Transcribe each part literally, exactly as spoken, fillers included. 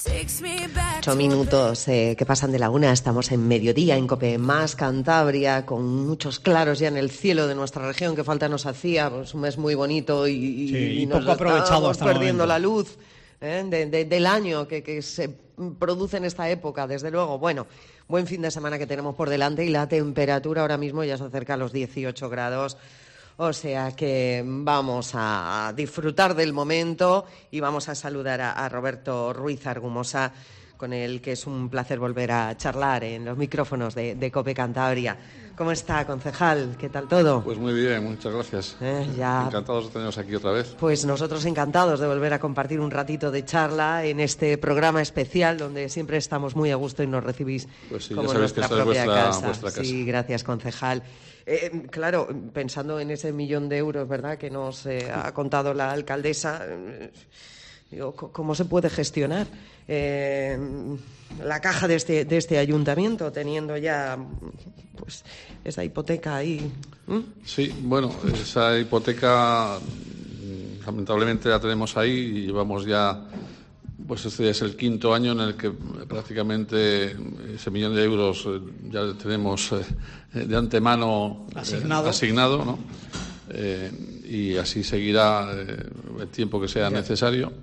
Ocho minutos eh, que pasan de la una, estamos en mediodía en COPE Más Cantabria, con muchos claros ya en el cielo de nuestra región, que falta nos hacía, pues un mes muy bonito y, y, sí, y, y poco nos aprovechado hasta perdiendo el la luz eh, de, de, del año que, que se produce en esta época, desde luego. Bueno, buen fin de semana que tenemos por delante y la temperatura ahora mismo ya se acerca a los dieciocho grados. O sea que vamos a disfrutar del momento y vamos a saludar a, a Roberto Ruiz Argumosa, con el que es un placer volver a charlar en los micrófonos de, de COPE Cantabria. ¿Cómo está, concejal? ¿Qué tal todo? Pues muy bien, muchas gracias. Eh, ya... Encantados de teneros aquí otra vez. Pues nosotros encantados de volver a compartir un ratito de charla en este programa especial donde siempre estamos muy a gusto y nos recibís pues sí, como ya sabéis nuestra que esta propia es vuestra, casa. vuestra casa. Sí, gracias, concejal. Eh, claro, pensando en ese millón de euros, ¿verdad?, que nos eh, ha contado la alcaldesa, eh, digo, ¿cómo se puede gestionar eh, la caja de este, de este ayuntamiento teniendo ya pues esa hipoteca ahí? ¿Mm? Sí, bueno, esa hipoteca lamentablemente la tenemos ahí y llevamos ya, pues este es el quinto año en el que prácticamente ese millón de euros ya tenemos eh, de antemano asignado, eh, asignado, ¿no? Eh, y así seguirá eh, el tiempo que sea necesario.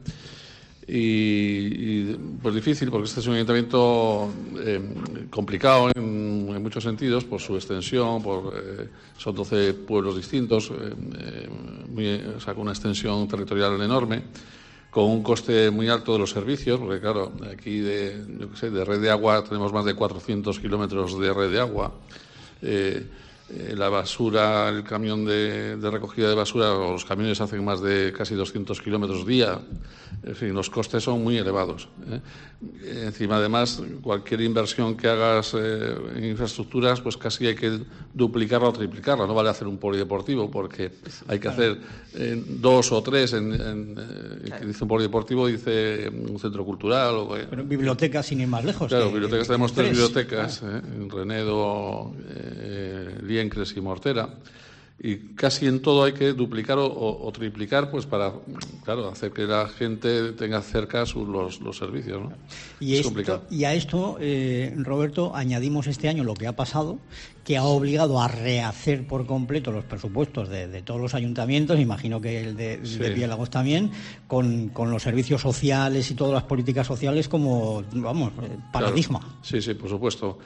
Y, y pues difícil, porque este es un ayuntamiento eh, complicado en, en muchos sentidos, por su extensión, por eh, son doce pueblos distintos, eh, eh, muy, o sea, con una extensión territorial enorme, con un coste muy alto de los servicios, porque claro, aquí de, yo qué sé, de red de agua tenemos más de cuatrocientos kilómetros de red de agua. Eh, eh, la basura, el camión de, de recogida de basura, o los camiones hacen más de casi doscientos kilómetros día. En fin, los costes son muy elevados, ¿eh? Encima, además, cualquier inversión que hagas eh, en infraestructuras, pues casi hay que duplicarla o triplicarla. No vale hacer un polideportivo, porque hay que hacer eh, dos o tres. En, en, eh, que dice un polideportivo, dice un centro cultural. O, eh. Pero bibliotecas, sin ir más lejos. Claro, que, bibliotecas, que, tenemos que tres, tres bibliotecas, ah. eh, en Renedo, eh, Liencres y Mortera. Y casi en todo hay que duplicar o, o, o triplicar, pues para, claro, hacer que la gente tenga cerca sus, los, los servicios, ¿no? Y, es esto, complicado. Y a esto, eh, Roberto, añadimos este año lo que ha pasado, que ha obligado a rehacer por completo los presupuestos de, de todos los ayuntamientos, imagino que el de, sí. de Piélagos también, con, con los servicios sociales y todas las políticas sociales como, vamos, paradigma. Claro. Sí, sí, por supuesto.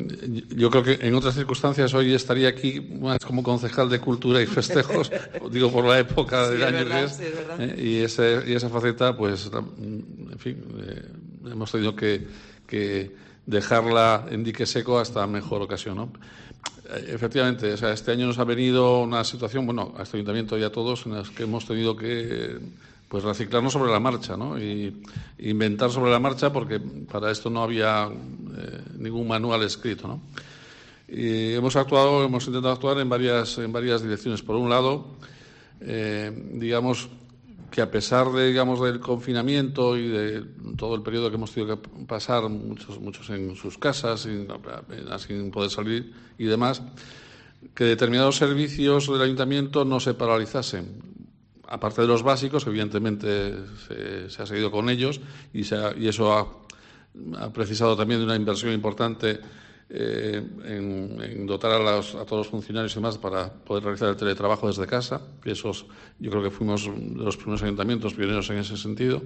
Yo creo que en otras circunstancias hoy estaría aquí más como concejal de Cultura y Festejos, digo por la época sí, del año verdad, que es, sí, es eh, y, ese, y esa faceta, pues, en fin, eh, hemos tenido que, que dejarla en dique seco hasta mejor ocasión, ¿no? Efectivamente, o sea, este año nos ha venido una situación, bueno, a este ayuntamiento y a todos, en las que hemos tenido que pues reciclarnos sobre la marcha, ¿no? Y inventar sobre la marcha, porque para esto no había eh, ningún manual escrito, ¿no? Y hemos actuado, hemos intentado actuar en varias, en varias direcciones. Por un lado, eh, digamos que a pesar de, digamos, del confinamiento y de todo el periodo que hemos tenido que pasar, muchos, muchos en sus casas, sin, sin poder salir y demás, que determinados servicios del ayuntamiento no se paralizasen. Aparte de los básicos, evidentemente se, se ha seguido con ellos y, se ha, y eso ha, ha precisado también de una inversión importante eh, en, en dotar a, los, a todos los funcionarios y demás para poder realizar el teletrabajo desde casa, que esos, yo creo que fuimos de los primeros ayuntamientos pioneros en ese sentido.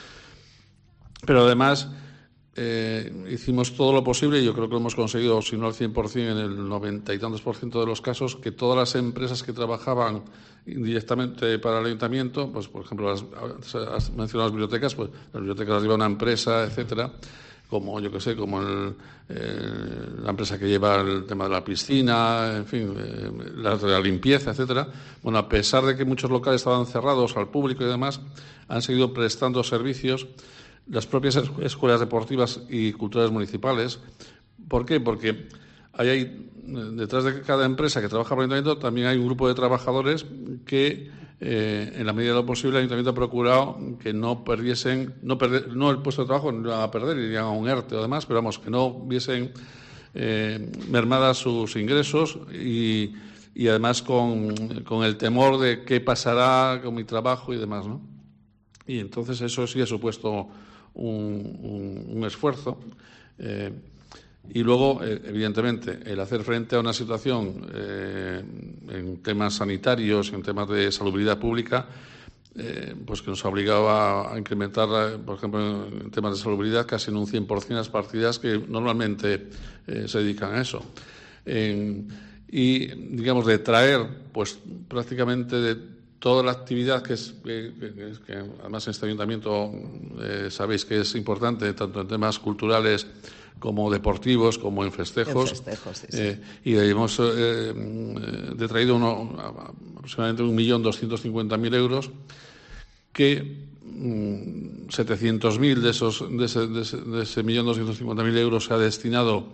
Pero además eh, hicimos todo lo posible, y yo creo que lo hemos conseguido, si no al cien por cien, en el noventa y tantos por ciento de los casos, que todas las empresas que trabajaban indirectamente para el ayuntamiento, pues por ejemplo, las, has mencionado las bibliotecas, pues las bibliotecas las lleva una empresa, etcétera, como yo que sé, como el, eh, la empresa que lleva el tema de la piscina, en fin, eh, la de la limpieza, etcétera. Bueno, a pesar de que muchos locales estaban cerrados al público y demás, han seguido prestando servicios. Las propias escuelas deportivas y culturales municipales. ¿Por qué? Porque ahí hay, detrás de cada empresa que trabaja para el ayuntamiento, también hay un grupo de trabajadores que, eh, en la medida de lo posible, el ayuntamiento ha procurado que no perdiesen, no, perder, no el puesto de trabajo, no lo iban a perder, irían a un ERTE o demás, pero vamos, que no viesen eh, mermadas sus ingresos y, y además con, con el temor de qué pasará con mi trabajo y demás, ¿no? Y entonces eso sí ha supuesto un, un, un esfuerzo. Eh, y luego, eh, evidentemente, el hacer frente a una situación eh, en temas sanitarios, en temas de salubridad pública, eh, pues que nos ha obligado a, a incrementar, por ejemplo, en temas de salubridad, casi en un cien por ciento las partidas que normalmente eh, se dedican a eso. En, y, digamos, de traer, pues, prácticamente de toda la actividad que es, que, que, que además en este ayuntamiento eh, sabéis que es importante, tanto en temas culturales como deportivos, como en festejos. En festejos, sí, sí. Eh, y hemos eh, de traído uno, aproximadamente un millón doscientos cincuenta mil euros, que mmm, setecientos mil de esos de ese, de ese, de ese millón doscientos cincuenta mil euros se ha destinado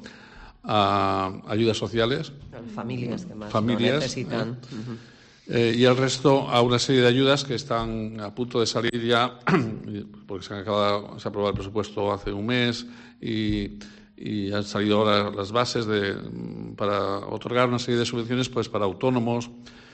a ayudas sociales. Familias que más familias, lo necesitan. Eh, uh-huh. Eh, y el resto a una serie de ayudas que están a punto de salir ya, porque se, han acabado, se ha aprobado el presupuesto hace un mes y, y han salido ahora las bases de, para otorgar una serie de subvenciones pues para autónomos.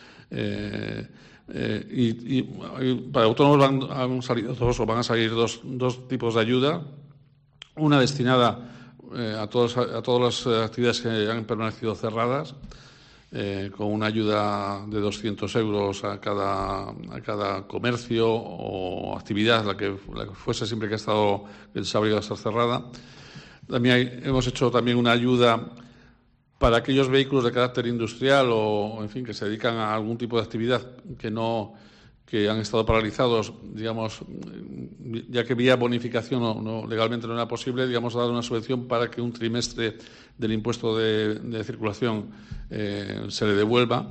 Eh, eh, y, y para autónomos van, han salido dos, o van a salir dos, dos tipos de ayuda. Una destinada eh, a, todos, a todas las actividades que han permanecido cerradas, Eh, con una ayuda de doscientos euros a cada, a cada comercio o actividad, la que, la que fuese, siempre que ha estado, que se ha obligado a estar cerrada. También hay, hemos hecho también una ayuda para aquellos vehículos de carácter industrial o, en fin, que se dedican a algún tipo de actividad que no que han estado paralizados, digamos, ya que vía bonificación no, no, legalmente no era posible, digamos, dar una subvención para que un trimestre del impuesto de, de circulación eh, se le devuelva.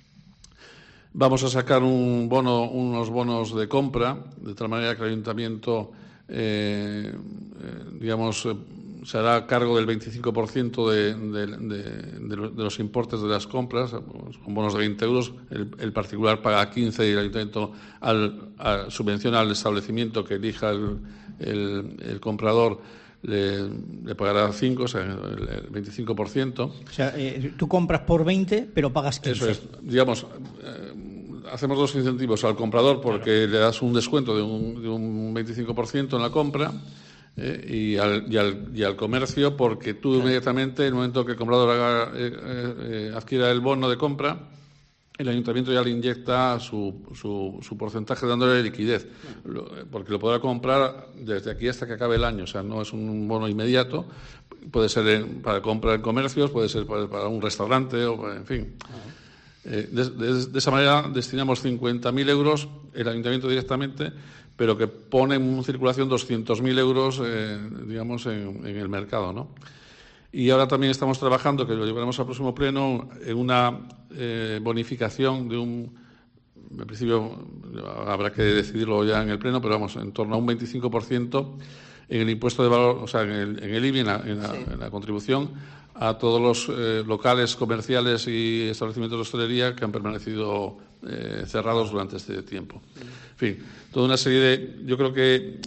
Vamos a sacar un bono, unos bonos de compra, de tal manera que el ayuntamiento, eh, eh, digamos, eh, se hará cargo del veinticinco por ciento de, de, de, de, de los importes de las compras, con bonos de veinte euros. El, el particular paga quince y el ayuntamiento al, al, subvenciona al establecimiento que elija el, el, el comprador, le, le pagará cinco, o sea, el, el veinticinco por ciento. O sea, eh, tú compras por veinte, pero pagas quince. Eso es, digamos, eh, hacemos dos incentivos al comprador porque claro, le das un descuento de un, de un veinticinco por ciento en la compra. Eh, y, al, y, al, y al comercio, porque tú claro, inmediatamente, en el momento que el comprador haga, eh, eh, adquiera el bono de compra, el ayuntamiento ya le inyecta su, su, su porcentaje dándole liquidez, lo, porque lo podrá comprar desde aquí hasta que acabe el año. O sea, no es un bono inmediato, puede ser en, para compra en comercios, puede ser para, para un restaurante, o en fin. Eh, de, de, de esa manera destinamos cincuenta mil euros, el ayuntamiento directamente, pero que pone en circulación doscientos mil euros, eh, digamos, en, en el mercado, ¿no? Y ahora también estamos trabajando, que lo llevaremos al próximo pleno, en una eh, bonificación de un, en principio habrá que decidirlo ya en el pleno, pero vamos, en torno a un veinticinco por ciento en el impuesto de valor, o sea, en el, en el I B I, en la, en la, sí. en la contribución a todos los eh, locales comerciales y establecimientos de hostelería que han permanecido eh, cerrados durante este tiempo. En fin, toda una serie de... Yo creo que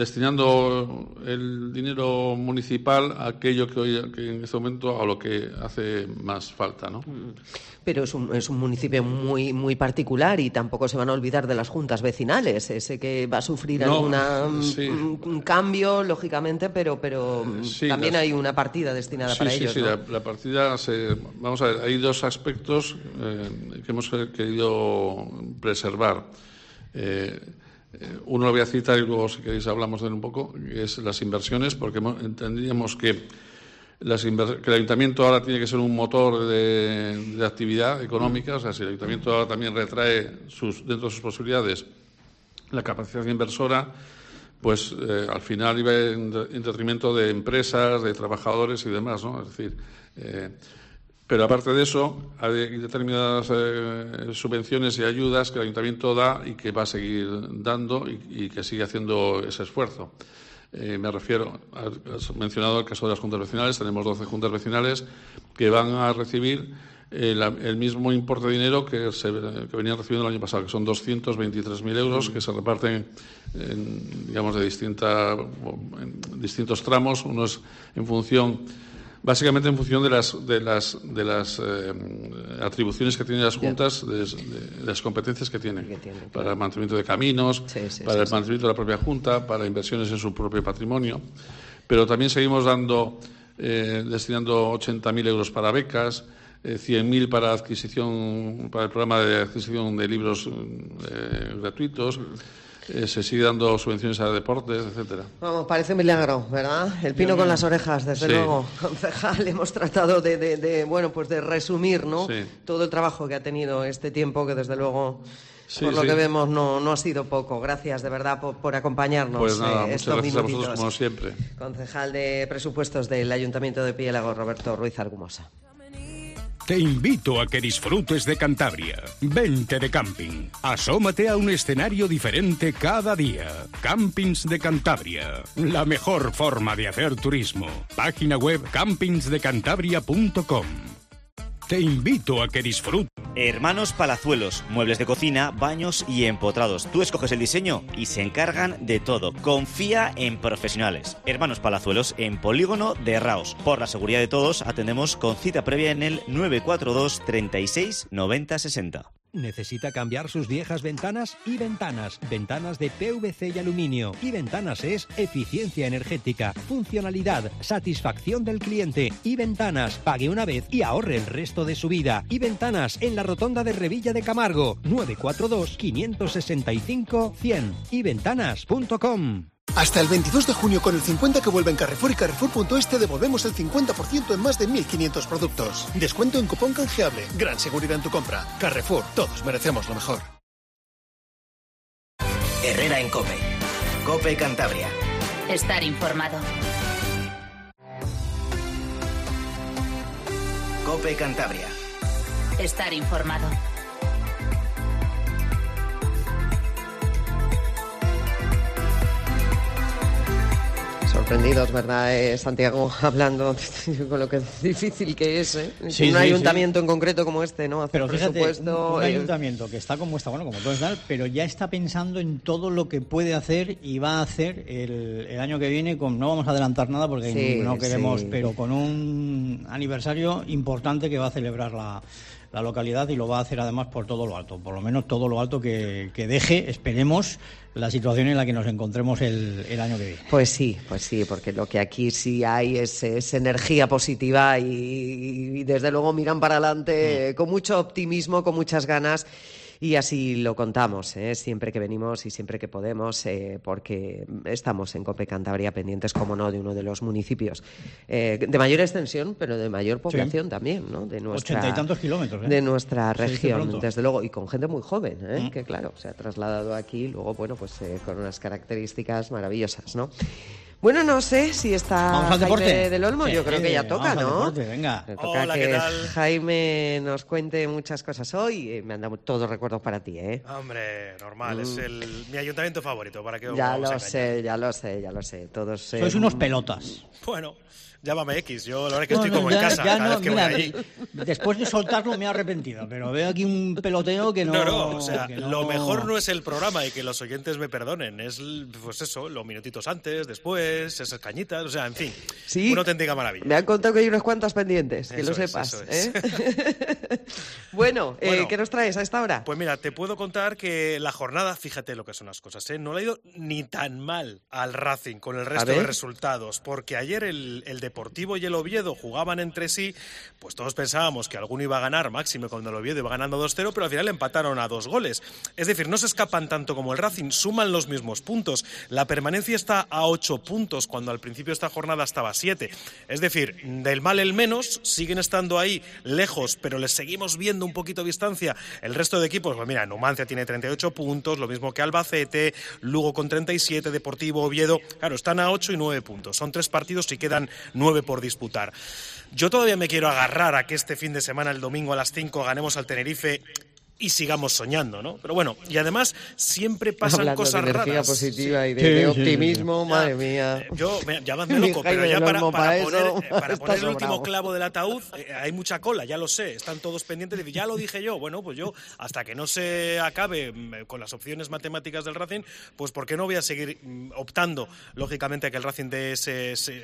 destinando el dinero municipal a aquello que hoy que en este momento a lo que hace más falta, ¿no? Pero es un, es un municipio muy muy particular y tampoco se van a olvidar de las juntas vecinales. Ese que va a sufrir no, alguna sí. un, un cambio, lógicamente, pero pero sí, también las... hay una partida destinada sí, para sí, ellos. Sí, ¿no? la, la partida se... Vamos a ver, hay dos aspectos eh, que hemos querido preservar. Eh, uno lo voy a citar y luego, si queréis, hablamos de él un poco, que es las inversiones, porque entendíamos que, las inver... que el ayuntamiento ahora tiene que ser un motor de, de actividad económica. O sea, si el ayuntamiento ahora también retrae sus, dentro de sus posibilidades la capacidad inversora, pues eh, al final iba en, en detrimento de empresas, de trabajadores y demás, ¿no? Es decir, eh, pero aparte de eso, hay determinadas eh, subvenciones y ayudas que el ayuntamiento da y que va a seguir dando y, y que sigue haciendo ese esfuerzo. Eh, me refiero, has mencionado el caso de las juntas vecinales. Tenemos doce juntas vecinales que van a recibir eh, la, el mismo importe de dinero que, se, que venían recibiendo el año pasado, que son doscientos veintitrés mil euros, que se reparten en, digamos, de distinta, en distintos tramos. Uno es en función básicamente en función de las de las de las eh, atribuciones que tienen las juntas, de, de las competencias que tienen, que tiene, claro. Para el mantenimiento de caminos, sí, sí, para sí, el sí. mantenimiento de la propia junta, para inversiones en su propio patrimonio. Pero también seguimos dando, eh, destinando ochenta mil euros para becas, eh, cien mil para adquisición, para el programa de adquisición de libros eh, gratuitos. Eh, se sigue dando subvenciones a deportes, etcétera. Vamos, parece un milagro, ¿verdad? El pino con las orejas, desde sí. luego. Concejal, hemos tratado de, de, de, bueno, pues de resumir, ¿no? Sí. Todo el trabajo que ha tenido este tiempo, que desde luego, sí, por lo sí. que vemos, no, no ha sido poco. Gracias, de verdad, por, por acompañarnos. Pues nada, eh, muchas estos gracias minutitos. A vosotros, como siempre. Concejal de Presupuestos del Ayuntamiento de Piélago, Roberto Ruiz Argumosa. Te invito a que disfrutes de Cantabria. Vente de camping. Asómate a un escenario diferente cada día. Campings de Cantabria. La mejor forma de hacer turismo. Página web campings de cantabria punto com. Te invito a que disfrutes. Hermanos Palazuelos, muebles de cocina, baños y empotrados. Tú escoges el diseño y se encargan de todo. Confía en profesionales. Hermanos Palazuelos en Polígono de Raos. Por la seguridad de todos, atendemos con cita previa en el nueve cuatro dos, treinta y seis, noventa, sesenta. ¿Necesita cambiar sus viejas ventanas? Y Ventanas. Ventanas de P V C y aluminio. Y Ventanas es eficiencia energética, funcionalidad, satisfacción del cliente. Y Ventanas. Pague una vez y ahorre el resto de su vida. Y Ventanas en la rotonda de Revilla de Camargo. nueve cuatro dos, cinco seis cinco, cien. y ventanas punto com. Hasta el veintidós de junio con el cincuenta que vuelve en Carrefour y Carrefour punto es te devolvemos el cincuenta por ciento en más de mil quinientos productos. Descuento en cupón canjeable. Gran seguridad en tu compra. Carrefour, todos merecemos lo mejor. Herrera en COPE. COPE Cantabria. Estar informado. COPE Cantabria. Estar informado. Sorprendidos, ¿verdad, eh, Santiago? Hablando con lo que es difícil que es, ¿eh? Sí, un sí, ayuntamiento sí. en concreto como este, ¿no? Hacer pero fíjate, presupuesto, un, un eh... ayuntamiento que está como está, bueno, como todo está, pero ya está pensando en todo lo que puede hacer y va a hacer el, el año que viene. Con, no vamos a adelantar nada porque sí, no queremos, sí. pero con un aniversario importante que va a celebrar la... la localidad y lo va a hacer además por todo lo alto, por lo menos todo lo alto que, que deje, esperemos, la situación en la que nos encontremos el, el año que viene. Pues sí, pues sí, porque lo que aquí sí hay es, es energía positiva y, y desde luego miran para adelante mm. con mucho optimismo, con muchas ganas. Y así lo contamos, ¿eh? Siempre que venimos y siempre que podemos, eh, porque estamos en COPE Cantabria pendientes, como no, de uno de los municipios eh, de mayor extensión, pero de mayor población sí. también, ¿no? De nuestra, Ochenta y tantos kilómetros, ¿eh? De nuestra región, desde luego, y con gente muy joven, ¿eh? Mm. que claro, se ha trasladado aquí, luego, bueno, pues eh, con unas características maravillosas, ¿no? Bueno, no sé si está Jaime del Olmo, sí, yo creo que ya toca, ¿no? Deporte, venga. Le toca Hola, que ¿qué tal? Jaime nos cuente muchas cosas hoy. Me han dado todos recuerdos para ti, ¿eh? Hombre, normal, mm. es el, mi ayuntamiento favorito. ¿Para qué ya lo sé, ya lo sé, ya lo sé. Todos, Sois eh, unos pelotas. Bueno... Llámame X, yo la verdad que no, estoy no, como ya, en casa ya cada no, vez que mira, voy allí. Después de soltarlo me he arrepentido, pero veo aquí un peloteo que no... No, no, o sea, no... lo mejor no es el programa y que los oyentes me perdonen, es pues eso, los minutitos antes, después, esas cañitas, o sea, en fin, sí, una auténtica maravilla. Me han contado que hay unas cuantas pendientes, que eso lo sepas. Es, eso es. ¿eh? bueno, bueno eh, ¿qué nos traes a esta hora? Pues mira, te puedo contar que la jornada, fíjate lo que son las cosas, ¿eh? no le ha ido ni tan mal al Racing con el resto de resultados, porque ayer el, el Deportivo y el Oviedo jugaban entre sí, pues todos pensábamos que alguno iba a ganar, máximo cuando el Oviedo iba ganando dos cero, pero al final empataron a dos goles. Es decir, no se escapan tanto como el Racing, suman los mismos puntos. La permanencia está a ocho puntos, cuando al principio de esta jornada estaba a siete. Es decir, del mal el menos, siguen estando ahí lejos, pero les seguimos viendo un poquito de distancia. El resto de equipos, pues mira, Numancia tiene treinta y ocho puntos, lo mismo que Albacete, Lugo con treinta y siete, Deportivo, Oviedo, claro, están a ocho y nueve puntos. Son tres partidos y quedan nueve por disputar. Yo todavía me quiero agarrar a que este fin de semana, el domingo a las cinco, ganemos al Tenerife y sigamos soñando, ¿no? Pero bueno, y además siempre pasan Hablando cosas de energía raras. positiva sí. y de, sí, de optimismo, sí, sí. madre mía. Yo, me, llamadme loco, pero ya para, para, para poner, eso, para poner el último clavo del ataúd eh, hay mucha cola, ya lo sé, están todos pendientes de ya lo dije yo, bueno, pues yo hasta que no se acabe con las opciones matemáticas del Racing, pues ¿por qué no voy a seguir optando, lógicamente, a que el Racing dé ese, ese,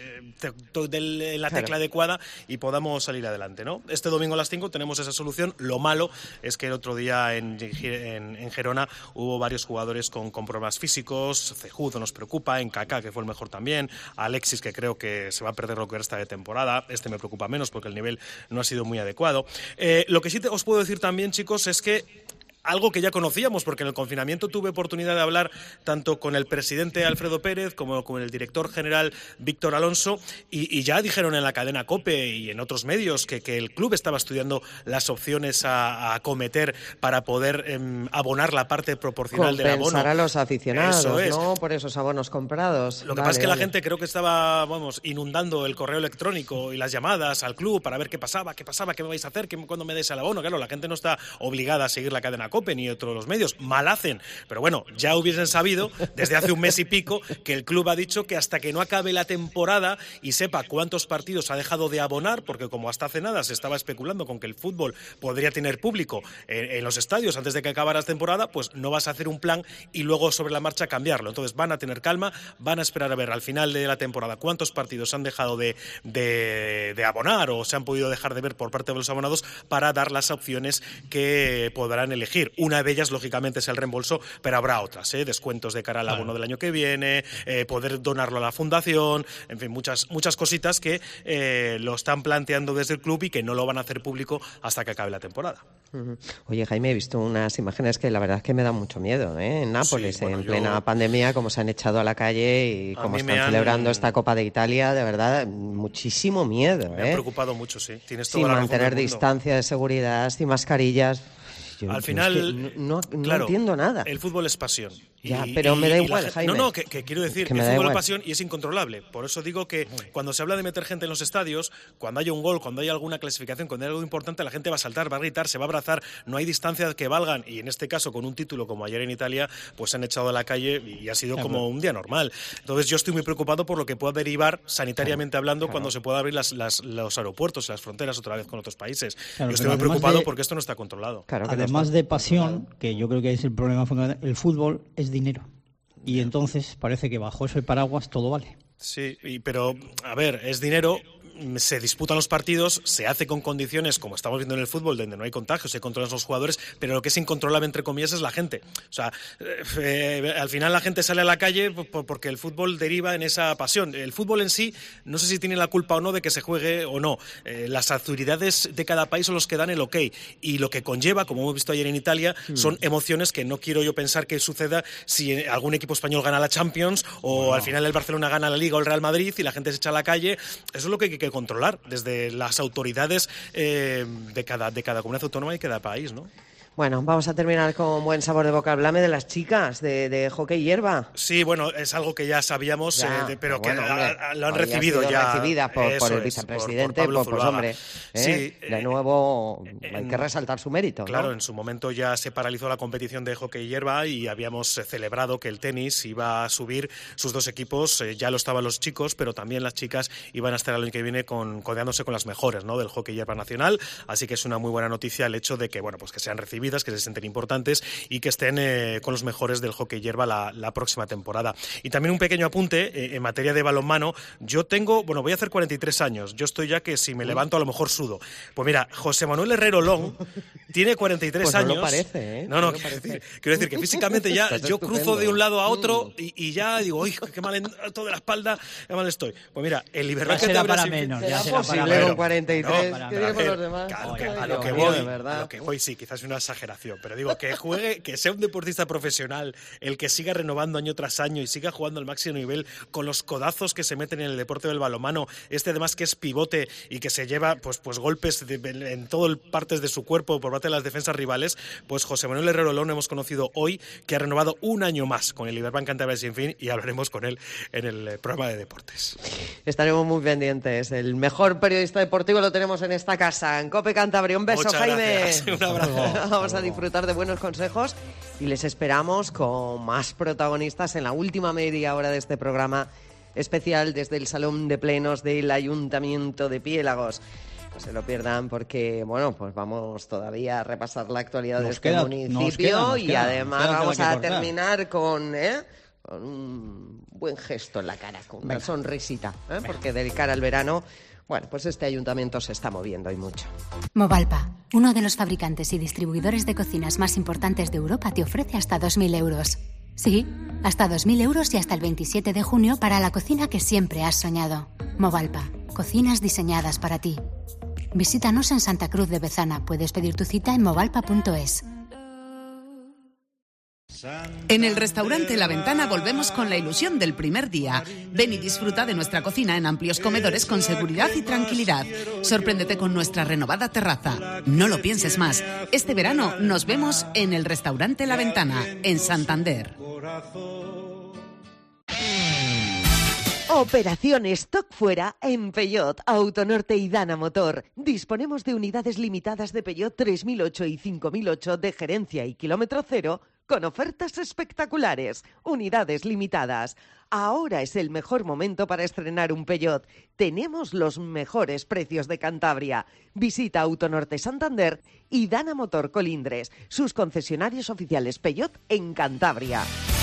de la tecla claro. adecuada y podamos salir adelante, ¿no? Este domingo a las cinco tenemos esa solución. Lo malo es que el otro día En, en, en Gerona hubo varios jugadores con, con problemas físicos. Cejudo nos preocupa, en Kaká, que fue el mejor también, Alexis, que creo que se va a perder lo que resta de temporada. Este me preocupa menos porque el nivel no ha sido muy adecuado. Eh, lo que sí te, os puedo decir también, chicos, es que algo que ya conocíamos, porque en el confinamiento tuve oportunidad de hablar tanto con el presidente Alfredo Pérez como con el director general Víctor Alonso, y, y ya dijeron en la cadena COPE y en otros medios que, que el club estaba estudiando las opciones a, a acometer para poder eh, abonar la parte proporcional del abono. Compensar a los aficionados, Eso es. ¿no? Por esos abonos comprados. Lo que vale, pasa es que vale. la gente creo que estaba, vamos, inundando el correo electrónico y las llamadas al club para ver qué pasaba, qué pasaba, qué me vais a hacer, qué, cuándo me dais el abono. Claro, la gente no está obligada a seguir la cadena COPE ni otros los medios, mal hacen, pero bueno, ya hubiesen sabido desde hace un mes y pico que el club ha dicho que hasta que no acabe la temporada y sepa cuántos partidos ha dejado de abonar, porque como hasta hace nada se estaba especulando con que el fútbol podría tener público en, en los estadios antes de que acabara la temporada, pues no vas a hacer un plan y luego sobre la marcha cambiarlo. Entonces van a tener calma, van a esperar a ver al final de la temporada cuántos partidos han dejado de, de, de abonar o se han podido dejar de ver por parte de los abonados para dar las opciones que podrán elegir. Una de ellas, lógicamente, es el reembolso, pero habrá otras, ¿eh? Descuentos de cara al abono del año que viene, eh, poder donarlo a la fundación, en fin, muchas, muchas cositas que eh, lo están planteando desde el club y que no lo van a hacer público hasta que acabe la temporada. Uh-huh. Oye, Jaime, he visto unas imágenes que la verdad es que me dan mucho miedo, ¿eh? En Nápoles, sí, bueno, en yo... plena pandemia, cómo se han echado a la calle y a cómo están han... celebrando esta Copa de Italia, de verdad, muchísimo miedo, me ¿eh? Me ha preocupado mucho, sí. Tienes toda sin la mantener distancia de seguridad, sin mascarillas. Yo, Al final, es que no, no, claro, no entiendo nada. El fútbol es pasión. Ya, y, pero y, me da y igual, la, Jaime. No, no, que, que quiero decir, que el me fútbol da es pasión y es incontrolable. Por eso digo que cuando se habla de meter gente en los estadios, cuando hay un gol, cuando hay alguna clasificación, cuando hay algo importante, la gente va a saltar, va a gritar, se va a abrazar, no hay distancias que valgan. Y en este caso, con un título como ayer en Italia, pues se han echado a la calle y ha sido claro. como un día normal. Entonces yo estoy muy preocupado por lo que pueda derivar, sanitariamente hablando, claro. cuando se pueda abrir las, las, los aeropuertos y las fronteras otra vez con otros países. Claro, yo estoy muy preocupado de, porque esto no está controlado. Claro, además de pasión, que yo creo que es el problema fundamental, el fútbol es dinero. Y entonces parece que bajo ese paraguas todo vale. Sí, y, pero a ver, es dinero, se disputan los partidos, se hace con condiciones, como estamos viendo en el fútbol, donde no hay contagios, se controlan los jugadores, pero lo que es incontrolable, entre comillas, es la gente. O sea, eh, al final la gente sale a la calle porque el fútbol deriva en esa pasión. El fútbol en sí, no sé si tiene la culpa o no de que se juegue o no. Eh, las autoridades de cada país son los que dan el ok. Y lo que conlleva, como hemos visto ayer en Italia, mm. son emociones que no quiero yo pensar que suceda si algún equipo español gana la Champions o bueno. al final el Barcelona gana la Liga o el Real Madrid y la gente se echa a la calle. Eso es lo que hay que controlar desde las autoridades eh, de, cada, de cada comunidad autónoma y cada país, ¿no? Bueno, vamos a terminar con buen sabor de boca. Háblame de las chicas de, de hockey hierba. Sí, bueno, es algo que ya sabíamos, ya, eh, de, pero bueno, que hombre, a, a, lo han recibido ya. Recibida por, por el vicepresidente, por, por, por, pues hombre, ¿eh? sí, de nuevo en, hay que resaltar su mérito. Claro, ¿no? En su momento ya se paralizó la competición de hockey hierba y habíamos celebrado que el tenis iba a subir sus dos equipos, eh, ya lo estaban los chicos, pero también las chicas iban a estar el año que viene con, codeándose con las mejores, ¿no? Del hockey hierba nacional, así que es una muy buena noticia el hecho de que, bueno, pues que sean recibidas, que se sienten importantes y que estén eh, con los mejores del hockey hierba la, la próxima temporada. Y también un pequeño apunte eh, en materia de balonmano. Yo tengo, bueno, voy a hacer cuarenta y tres años. Yo estoy ya que si me levanto a lo mejor sudo. Pues mira, José Manuel Herrero Long tiene cuarenta y tres pues años. No lo parece, ¿eh? No, no, no quiero, decir, quiero decir que físicamente ya yo estupendo. Cruzo de un lado a otro y, y ya digo, uy, qué mal en alto de la espalda, qué mal estoy. Pues mira, el Libertad que te para menos, ¿será posible con cuarenta y tres? No, ¿Qué diremos los demás? A lo que voy, a lo que voy, sí, quizás es una exageración, pero digo que juegue, que sea un deportista profesional, el que siga renovando año tras año y siga jugando al máximo nivel con los codazos que se meten en el deporte del balonmano, este además que es pivote y que se lleva pues, pues golpes de, en todas partes de su cuerpo por parte de las defensas rivales, pues José Manuel Herrero Lón hemos conocido hoy que ha renovado un año más con el Liberbank Cantabria Sin Fin y hablaremos con él en el programa de deportes. Estaremos muy pendientes. El mejor periodista deportivo lo tenemos en esta casa, en COPE Cantabria. Un beso, Muchas Jaime. Gracias. Un abrazo. vamos a disfrutar de buenos consejos y les esperamos con más protagonistas en la última media hora de este programa especial desde el Salón de Plenos del Ayuntamiento de Piélagos. No se lo pierdan porque, bueno, pues vamos todavía a repasar la actualidad nos de este queda, municipio nos queda, nos y queda, además vamos a cortar. terminar con, ¿eh? con un buen gesto en la cara, con una Venga. sonrisita, ¿eh? porque de cara al verano, bueno, pues este ayuntamiento se está moviendo y mucho. Movalpa, uno de los fabricantes y distribuidores de cocinas más importantes de Europa, te ofrece hasta dos mil euros. Sí, hasta dos mil euros y hasta el veintisiete de junio para la cocina que siempre has soñado. Movalpa, cocinas diseñadas para ti. Visítanos en Santa Cruz de Bezana. Puedes pedir tu cita en movalpa punto es. En el restaurante La Ventana volvemos con la ilusión del primer día. Ven y disfruta de nuestra cocina en amplios comedores con seguridad y tranquilidad. Sorpréndete con nuestra renovada terraza. No lo pienses más. Este verano nos vemos en el restaurante La Ventana, en Santander. Operación Stock Fuera en Peugeot, Autonorte y Dana Motor. Disponemos de unidades limitadas de Peugeot tres mil ocho y cinco mil ocho de gerencia y kilómetro cero con ofertas espectaculares. Unidades limitadas. Ahora es el mejor momento para estrenar un Peugeot. Tenemos los mejores precios de Cantabria. Visita Autonorte Santander y Dana Motor Colindres, sus concesionarios oficiales Peugeot en Cantabria.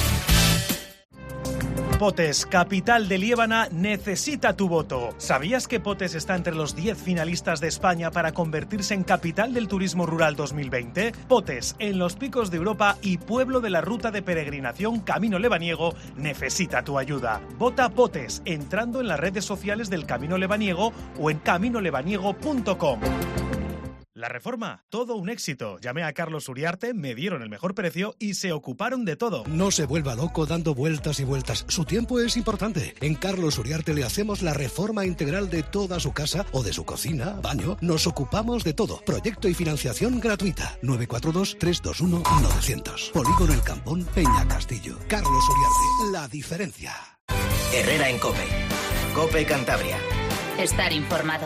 Potes, capital de Liébana, necesita tu voto. ¿Sabías que Potes está entre los diez finalistas de España para convertirse en capital del turismo rural dos mil veinte? Potes, en los picos de Europa y pueblo de la ruta de peregrinación Camino Lebaniego, necesita tu ayuda. Vota Potes entrando en las redes sociales del Camino Lebaniego o en camino lebaniego punto com. La reforma, todo un éxito. Llamé a Carlos Uriarte, me dieron el mejor precio y se ocuparon de todo. No se vuelva loco dando vueltas y vueltas. Su tiempo es importante. En Carlos Uriarte le hacemos la reforma integral de toda su casa o de su cocina, baño. Nos ocupamos de todo. Proyecto y financiación gratuita. nueve cuatro dos, tres dos uno, nueve cero cero. Polígono El Campón, Peña Castillo. Carlos Uriarte, la diferencia. Herrera en COPE. COPE Cantabria. Estar informado.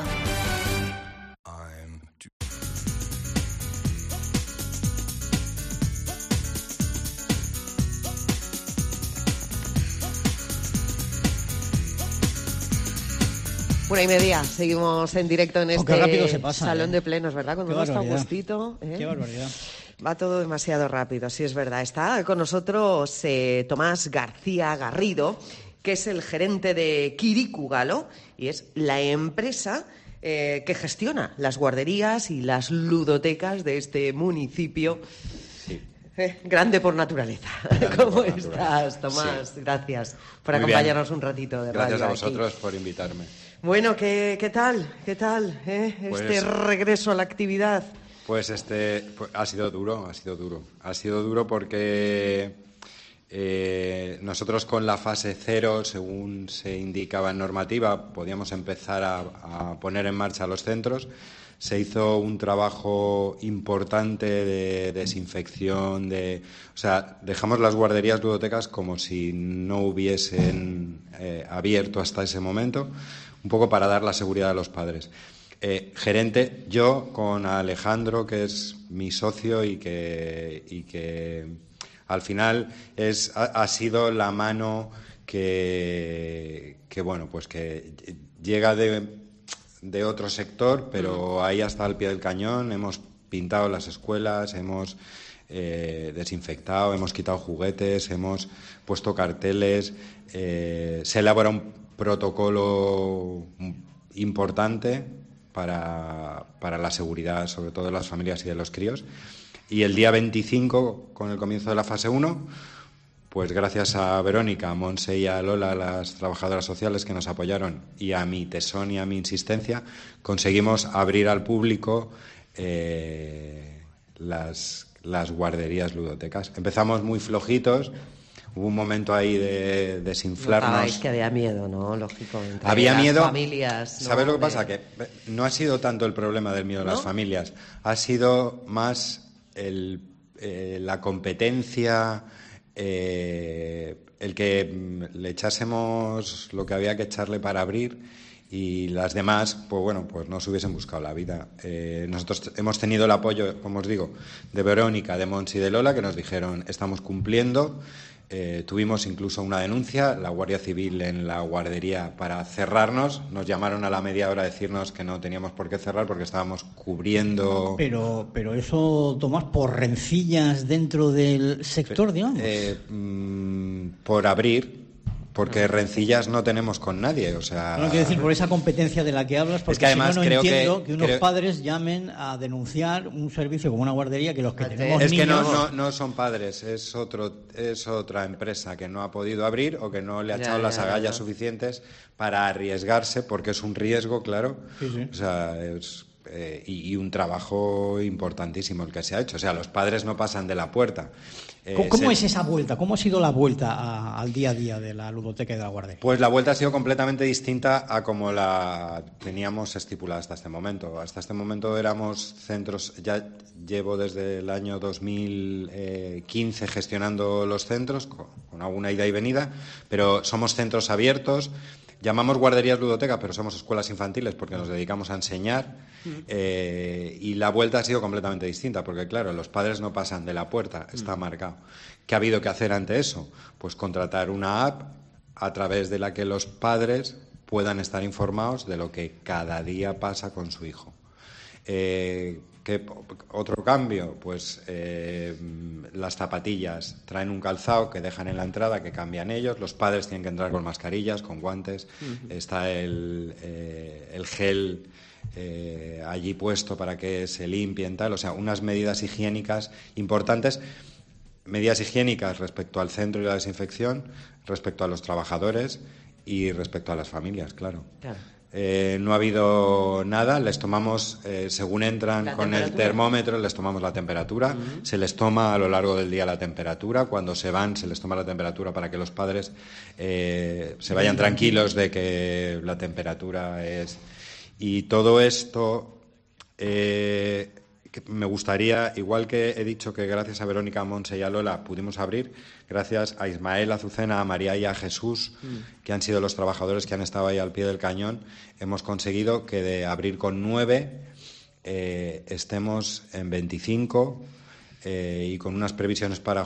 Una y media, seguimos en directo en este oh, rápido se pasa, salón ¿eh? de plenos, ¿verdad? Cuando uno está gustito. ¿eh? Qué barbaridad. Va todo demasiado rápido, sí es verdad. Está con nosotros eh, Tomás García Garrido, que es el gerente de Kiriku Galo, y es la empresa eh, que gestiona las guarderías y las ludotecas de este municipio. Sí. Eh, grande por naturaleza. Grande ¿Cómo por estás, naturaleza. Tomás? Sí. Gracias por Muy acompañarnos bien. un ratito de radio. Gracias a aquí. vosotros por invitarme. Bueno, ¿qué, qué tal? ¿Qué tal eh? Pues, este regreso a la actividad? Pues este pues, ha sido duro, ha sido duro. Ha sido duro porque eh, nosotros con la fase cero, según se indicaba en normativa, podíamos empezar a, a poner en marcha los centros. Se hizo un trabajo importante de desinfección, de, o sea, dejamos las guarderías ludotecas como si no hubiesen eh, abierto hasta ese momento, un poco para dar la seguridad a los padres. Eh, gerente, yo con Alejandro, que es mi socio y que, y que al final es, ha, ha sido la mano que, que, bueno, pues que llega de... de otro sector, pero ahí hasta al pie del cañón. Hemos pintado las escuelas, hemos eh, desinfectado, hemos quitado juguetes, hemos puesto carteles, eh, se elabora un protocolo importante para, para la seguridad, sobre todo de las familias y de los críos. Y el día veinticinco, con el comienzo de la fase uno, pues gracias a Verónica, a Monse y a Lola, las trabajadoras sociales que nos apoyaron, y a mi tesón y a mi insistencia, conseguimos abrir al público eh, las, las guarderías ludotecas. Empezamos muy flojitos, hubo un momento ahí de desinflarnos. Notabais que había miedo, ¿no? Lógico. Entre había las miedo. Familias, ¿no? ¿Sabes lo que de... pasa? Que no ha sido tanto el problema del miedo de ¿No? las familias, ha sido más el, eh, la competencia... Eh, el que le echásemos lo que había que echarle para abrir y las demás, pues bueno, pues no se hubiesen buscado la vida. Eh, nosotros hemos tenido el apoyo, como os digo, de Verónica, de Monsi y de Lola, que nos dijeron, estamos cumpliendo. Eh, tuvimos incluso una denuncia, la Guardia Civil en la guardería para cerrarnos. Nos llamaron a la media hora a decirnos que no teníamos por qué cerrar porque estábamos cubriendo... Pero, pero eso, Tomás, por rencillas dentro del sector, digamos. Eh, mm, por abrir... Porque rencillas no tenemos con nadie, o sea... No quiero decir por esa competencia de la que hablas, porque es que además si no, no creo entiendo que, que unos creo... padres llamen a denunciar un servicio como una guardería que los que tenemos Es niños... que no, no, no son padres, es otro es otra empresa que no ha podido abrir o que no le ha Ya, echado ya, las ya, agallas ya. suficientes para arriesgarse, porque es un riesgo, claro. Sí, sí. O sea, es... Eh, y, y un trabajo importantísimo el que se ha hecho. O sea, los padres no pasan de la puerta. Eh, ¿Cómo, cómo se... es esa vuelta? ¿Cómo ha sido la vuelta a, al día a día de la ludoteca y de la guardería? Pues la vuelta ha sido completamente distinta a como la teníamos estipulada hasta este momento. Hasta este momento éramos centros, ya llevo desde el año dos mil quince gestionando los centros, con, con alguna ida y venida, pero somos centros abiertos. Llamamos guarderías ludoteca, pero somos escuelas infantiles porque nos dedicamos a enseñar. Eh, y la vuelta ha sido completamente distinta, porque claro, los padres no pasan de la puerta, está marcado. ¿Qué ha habido que hacer ante eso? Pues contratar una app a través de la que los padres puedan estar informados de lo que cada día pasa con su hijo. Eh, ¿qué, otro cambio? Pues eh, las zapatillas traen un calzado que dejan en la entrada, que cambian ellos. Los padres tienen que entrar con mascarillas, con guantes. Uh-huh. Está el, eh, el gel eh, allí puesto para que se limpien, tal. O sea, unas medidas higiénicas importantes. Medidas higiénicas respecto al centro y la desinfección, respecto a los trabajadores y respecto a las familias, claro. Claro. Eh, no ha habido nada, les tomamos, eh, según entran con el termómetro, les tomamos la temperatura, uh-huh. Se les toma a lo largo del día la temperatura, cuando se van se les toma la temperatura para que los padres eh, se vayan tranquilos de que la temperatura es... Y todo esto... Eh, me gustaría, igual que he dicho que gracias a Verónica, a Monse y a Lola pudimos abrir, gracias a Ismael, a Azucena, a María y a Jesús, mm. que han sido los trabajadores que han estado ahí al pie del cañón, hemos conseguido que de abrir con nueve eh, estemos en veinticinco eh, y con unas previsiones para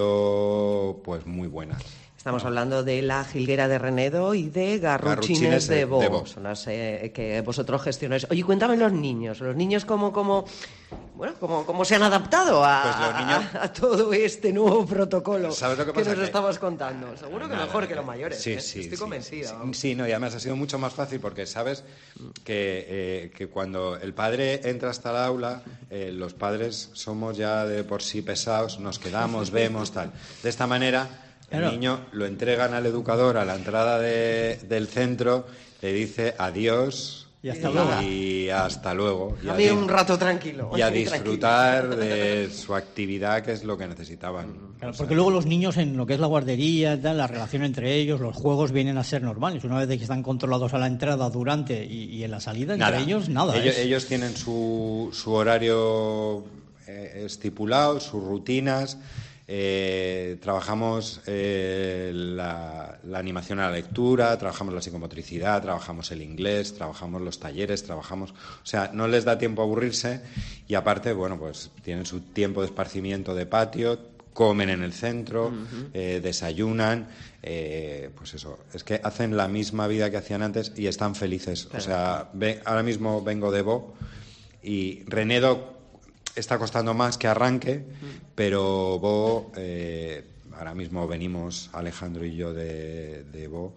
julio pues muy buenas. Estamos hablando de la Jilguera de Renedo y de Garruchines, Garruchines de Bo. De Bo. Son las eh, que vosotros gestionáis. Oye, cuéntame los niños. Los niños cómo, cómo, bueno, cómo, cómo se han adaptado a, pues los niños... a, a todo este nuevo protocolo ¿Sabes lo que, pasa? que nos que... estabas contando. Seguro que nada, mejor que los mayores. Sí, ¿eh? sí, Estoy sí, convencida. Sí, sí, no, y además ha sido mucho más fácil porque sabes que, eh, que cuando el padre entra hasta el aula, eh, los padres somos ya de por sí pesados, nos quedamos, vemos, tal. De esta manera... El niño lo entregan al educador a la entrada de, del centro, le dice adiós y hasta luego. Y hasta luego. Y a un rato tranquilo. Y a disfrutar tranquilo. De su actividad, que es lo que necesitaban. Claro, porque luego los niños en lo que es la guardería, tal, la relación entre ellos, los juegos vienen a ser normales. Una vez que están controlados a la entrada, durante y, y en la salida, entre nada. ellos, nada. Ellos, es... ellos tienen su, su horario eh, estipulado, sus rutinas. Eh, trabajamos eh, la, la animación a la lectura, trabajamos la psicomotricidad, trabajamos el inglés, trabajamos los talleres, trabajamos... O sea, no les da tiempo a aburrirse y aparte, bueno, pues tienen su tiempo de esparcimiento de patio, comen en el centro, uh-huh. eh, desayunan, eh, pues eso, es que hacen la misma vida que hacían antes y están felices. Claro. O sea, ve, ahora mismo vengo de Bo y Renedo está costando más que arranque, pero Bo, eh, ahora mismo venimos Alejandro y yo de, de Bo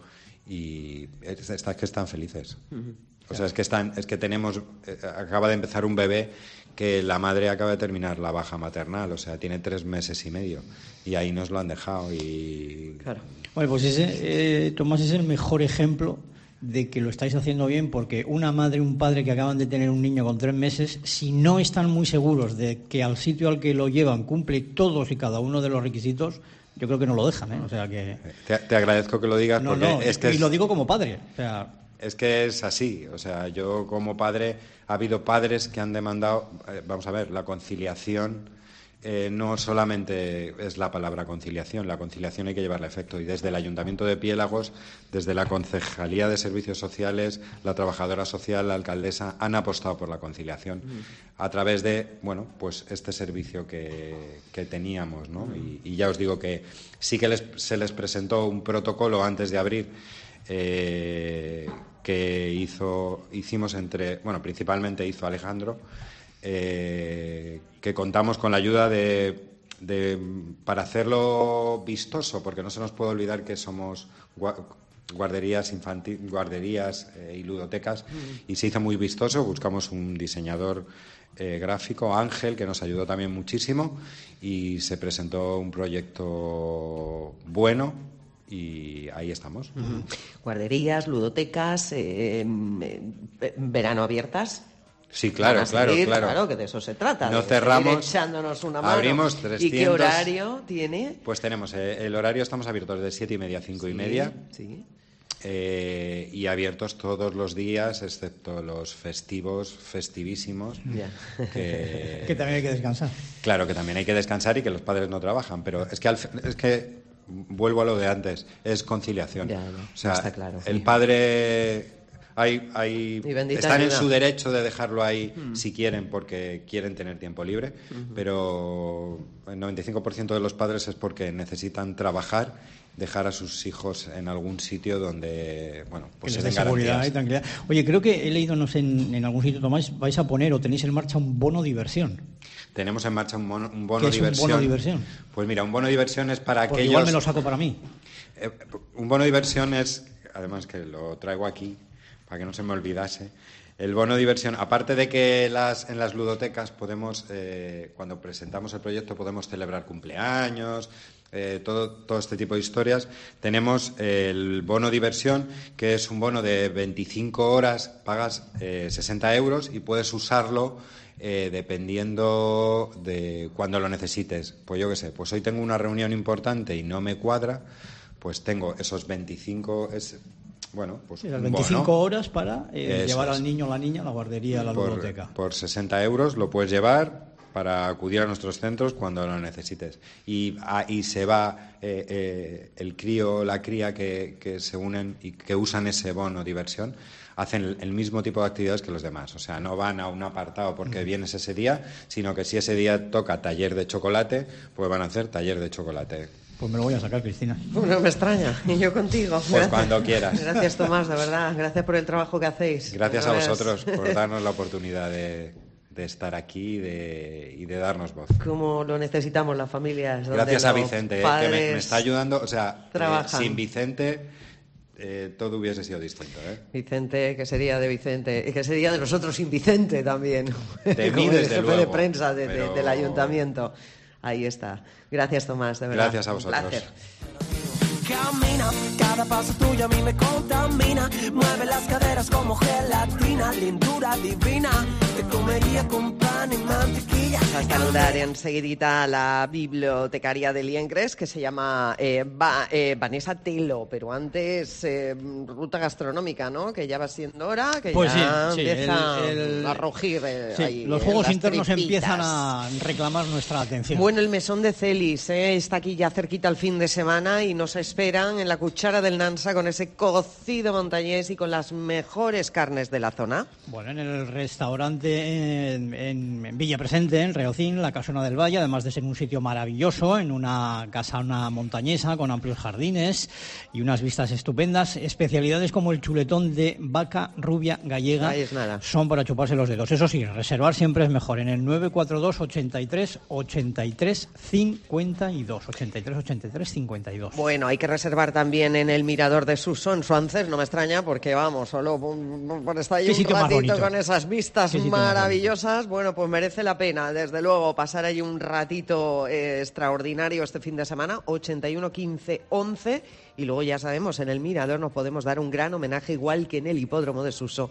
y es, es que están felices. Uh-huh. O sea, es que están, es que tenemos, eh, acaba de empezar un bebé que la madre acaba de terminar la baja maternal, o sea, tiene tres meses y medio y ahí nos lo han dejado y... Claro. Bueno, pues ese, eh, Tomás, es el mejor ejemplo de que lo estáis haciendo bien, porque una madre y un padre que acaban de tener un niño con tres meses, si no están muy seguros de que al sitio al que lo llevan cumple todos y cada uno de los requisitos, yo creo que no lo dejan, ¿eh? O sea que... Te, te agradezco que lo digas, no, porque no, es que y es... lo digo como padre, o sea... Es que es así, o sea, yo como padre, ha habido padres que han demandado, eh, vamos a ver, la conciliación eh, no solamente es la palabra conciliación, la conciliación hay que llevarla a efecto. Y desde el Ayuntamiento de Piélagos, desde la Concejalía de Servicios Sociales, la trabajadora social, la alcaldesa, han apostado por la conciliación mm. a través de, bueno, pues este servicio que, que teníamos, ¿no? Mm. Y, y ya os digo que sí que les, se les presentó un protocolo antes de abrir eh, que hizo, hicimos entre, bueno, principalmente hizo Alejandro, eh, que contamos con la ayuda de, de, para hacerlo vistoso, porque no se nos puede olvidar que somos guarderías infantiles, guarderías eh, y ludotecas, mm. y se hizo muy vistoso. Buscamos un diseñador eh, gráfico, Ángel, que nos ayudó también muchísimo, y se presentó un proyecto bueno. Y ahí estamos. Uh-huh. Guarderías, ludotecas, eh, eh, verano abiertas. Sí, claro, claro, seguir, claro. Claro, que de eso se trata. No de cerramos. Echándonos una mano. Abrimos trescientos. ¿Y qué horario tiene? Pues tenemos, eh, el horario estamos abiertos de siete y media a cinco sí, y media. Sí. Eh, y abiertos todos los días, excepto los festivos, festivísimos. Yeah. Que... que también hay que descansar. Claro, que también hay que descansar y que los padres no trabajan. Pero es que, al, es que vuelvo a lo de antes, es conciliación. Ya, no, o sea, está claro, el sí. padre... Hay, hay, están en ayuda. su derecho de dejarlo ahí mm. si quieren, porque quieren tener tiempo libre, uh-huh. pero el noventa y cinco por ciento de los padres es porque necesitan trabajar, dejar a sus hijos en algún sitio donde, bueno, pues que se les den dé seguridad garantías. y tranquilidad. Oye, creo que he leído, no sé, en, en algún sitio, Tomás, vais a poner o tenéis en marcha un bono diversión. Tenemos en marcha un bono, un bono ¿Qué es diversión. un bono diversión? Pues mira, un bono diversión es para Porque aquellos... igual me lo saco para mí. Eh, un bono diversión es, además que lo traigo aquí, para que no se me olvidase, el bono diversión, aparte de que las, en las ludotecas podemos, eh, cuando presentamos el proyecto, podemos celebrar cumpleaños, eh, todo, todo este tipo de historias, tenemos el bono diversión, que es un bono de veinticinco horas, pagas eh, sesenta euros y puedes usarlo eh, dependiendo de cuando lo necesites. Pues yo qué sé, pues hoy tengo una reunión importante y no me cuadra, pues tengo esos veinticinco... Es, Bueno, pues sí, las veinticinco bono. horas para eh, llevar al niño o la niña a la guardería, a la por, ludoteca. Por sesenta euros lo puedes llevar para acudir a nuestros centros cuando lo necesites. Y ahí se va eh, eh, el crío o la cría que, que se unen y que usan ese bono diversión, hacen el, el mismo tipo de actividades que los demás. O sea, no van a un apartado porque mm. vienes ese día, sino que si ese día toca taller de chocolate, pues van a hacer taller de chocolate. Pues me lo voy a sacar, Cristina. No me extraña, y yo contigo. Pues Gracias. cuando quieras. Gracias, Tomás, de verdad. Gracias por el trabajo que hacéis. Gracias a vosotros por darnos la oportunidad de, de estar aquí de, y de darnos voz. Como lo necesitamos las familias. Gracias a Vicente, eh, que me, me está ayudando. O sea, eh, sin Vicente eh, todo hubiese sido distinto. ¿eh? Vicente, que sería de Vicente, y que sería de nosotros sin Vicente también. De mí, como desde el jefe luego, de prensa de, pero... de, del ayuntamiento. Ahí está. Gracias, Tomás, de verdad. Gracias a vosotros. Un placer. Camina, cada paso tuyo a mí me contamina. Mueve las caderas como gelatina, lindura divina. Te comería con pan y mantequilla. Vamos a saludar enseguidita a la bibliotecaria de Liengres, que se llama eh, Va, eh, Vanessa Telo, pero antes eh, ruta gastronómica, ¿no? Que ya va siendo hora, que pues ya sí, sí, empieza el, el... a rugir eh, sí, ahí, los eh, juegos las internos tripitas. Empiezan a reclamar nuestra atención. Bueno, el mesón de Celis eh, está aquí ya cerquita el fin de semana y nos esperan en la cuchara del Nansa con ese cocido montañés y con las mejores carnes de la zona. Bueno, en el restaurante en, en Villa Presente, en Reocín, la Casona del Valle, además de ser un sitio maravilloso, en una casona montañesa con amplios jardines y unas vistas estupendas, especialidades como el chuletón de vaca rubia gallega Ahí es nada. son para chuparse los dedos. Eso sí, reservar siempre es mejor en el nueve cuatro dos, ochenta y tres, ochenta y tres, cincuenta y dos, ochenta y tres, ochenta y tres, cincuenta y dos. Bueno, hay que reservar también en el Mirador de Suso, en Suances, no me extraña porque vamos, solo por, por estar ahí un ratito con esas vistas maravillosas, bueno, pues merece la pena, desde luego, pasar ahí un ratito eh, extraordinario este fin de semana, ochenta y uno, quince, once, y luego ya sabemos, en el Mirador nos podemos dar un gran homenaje igual que en el Hipódromo de Suso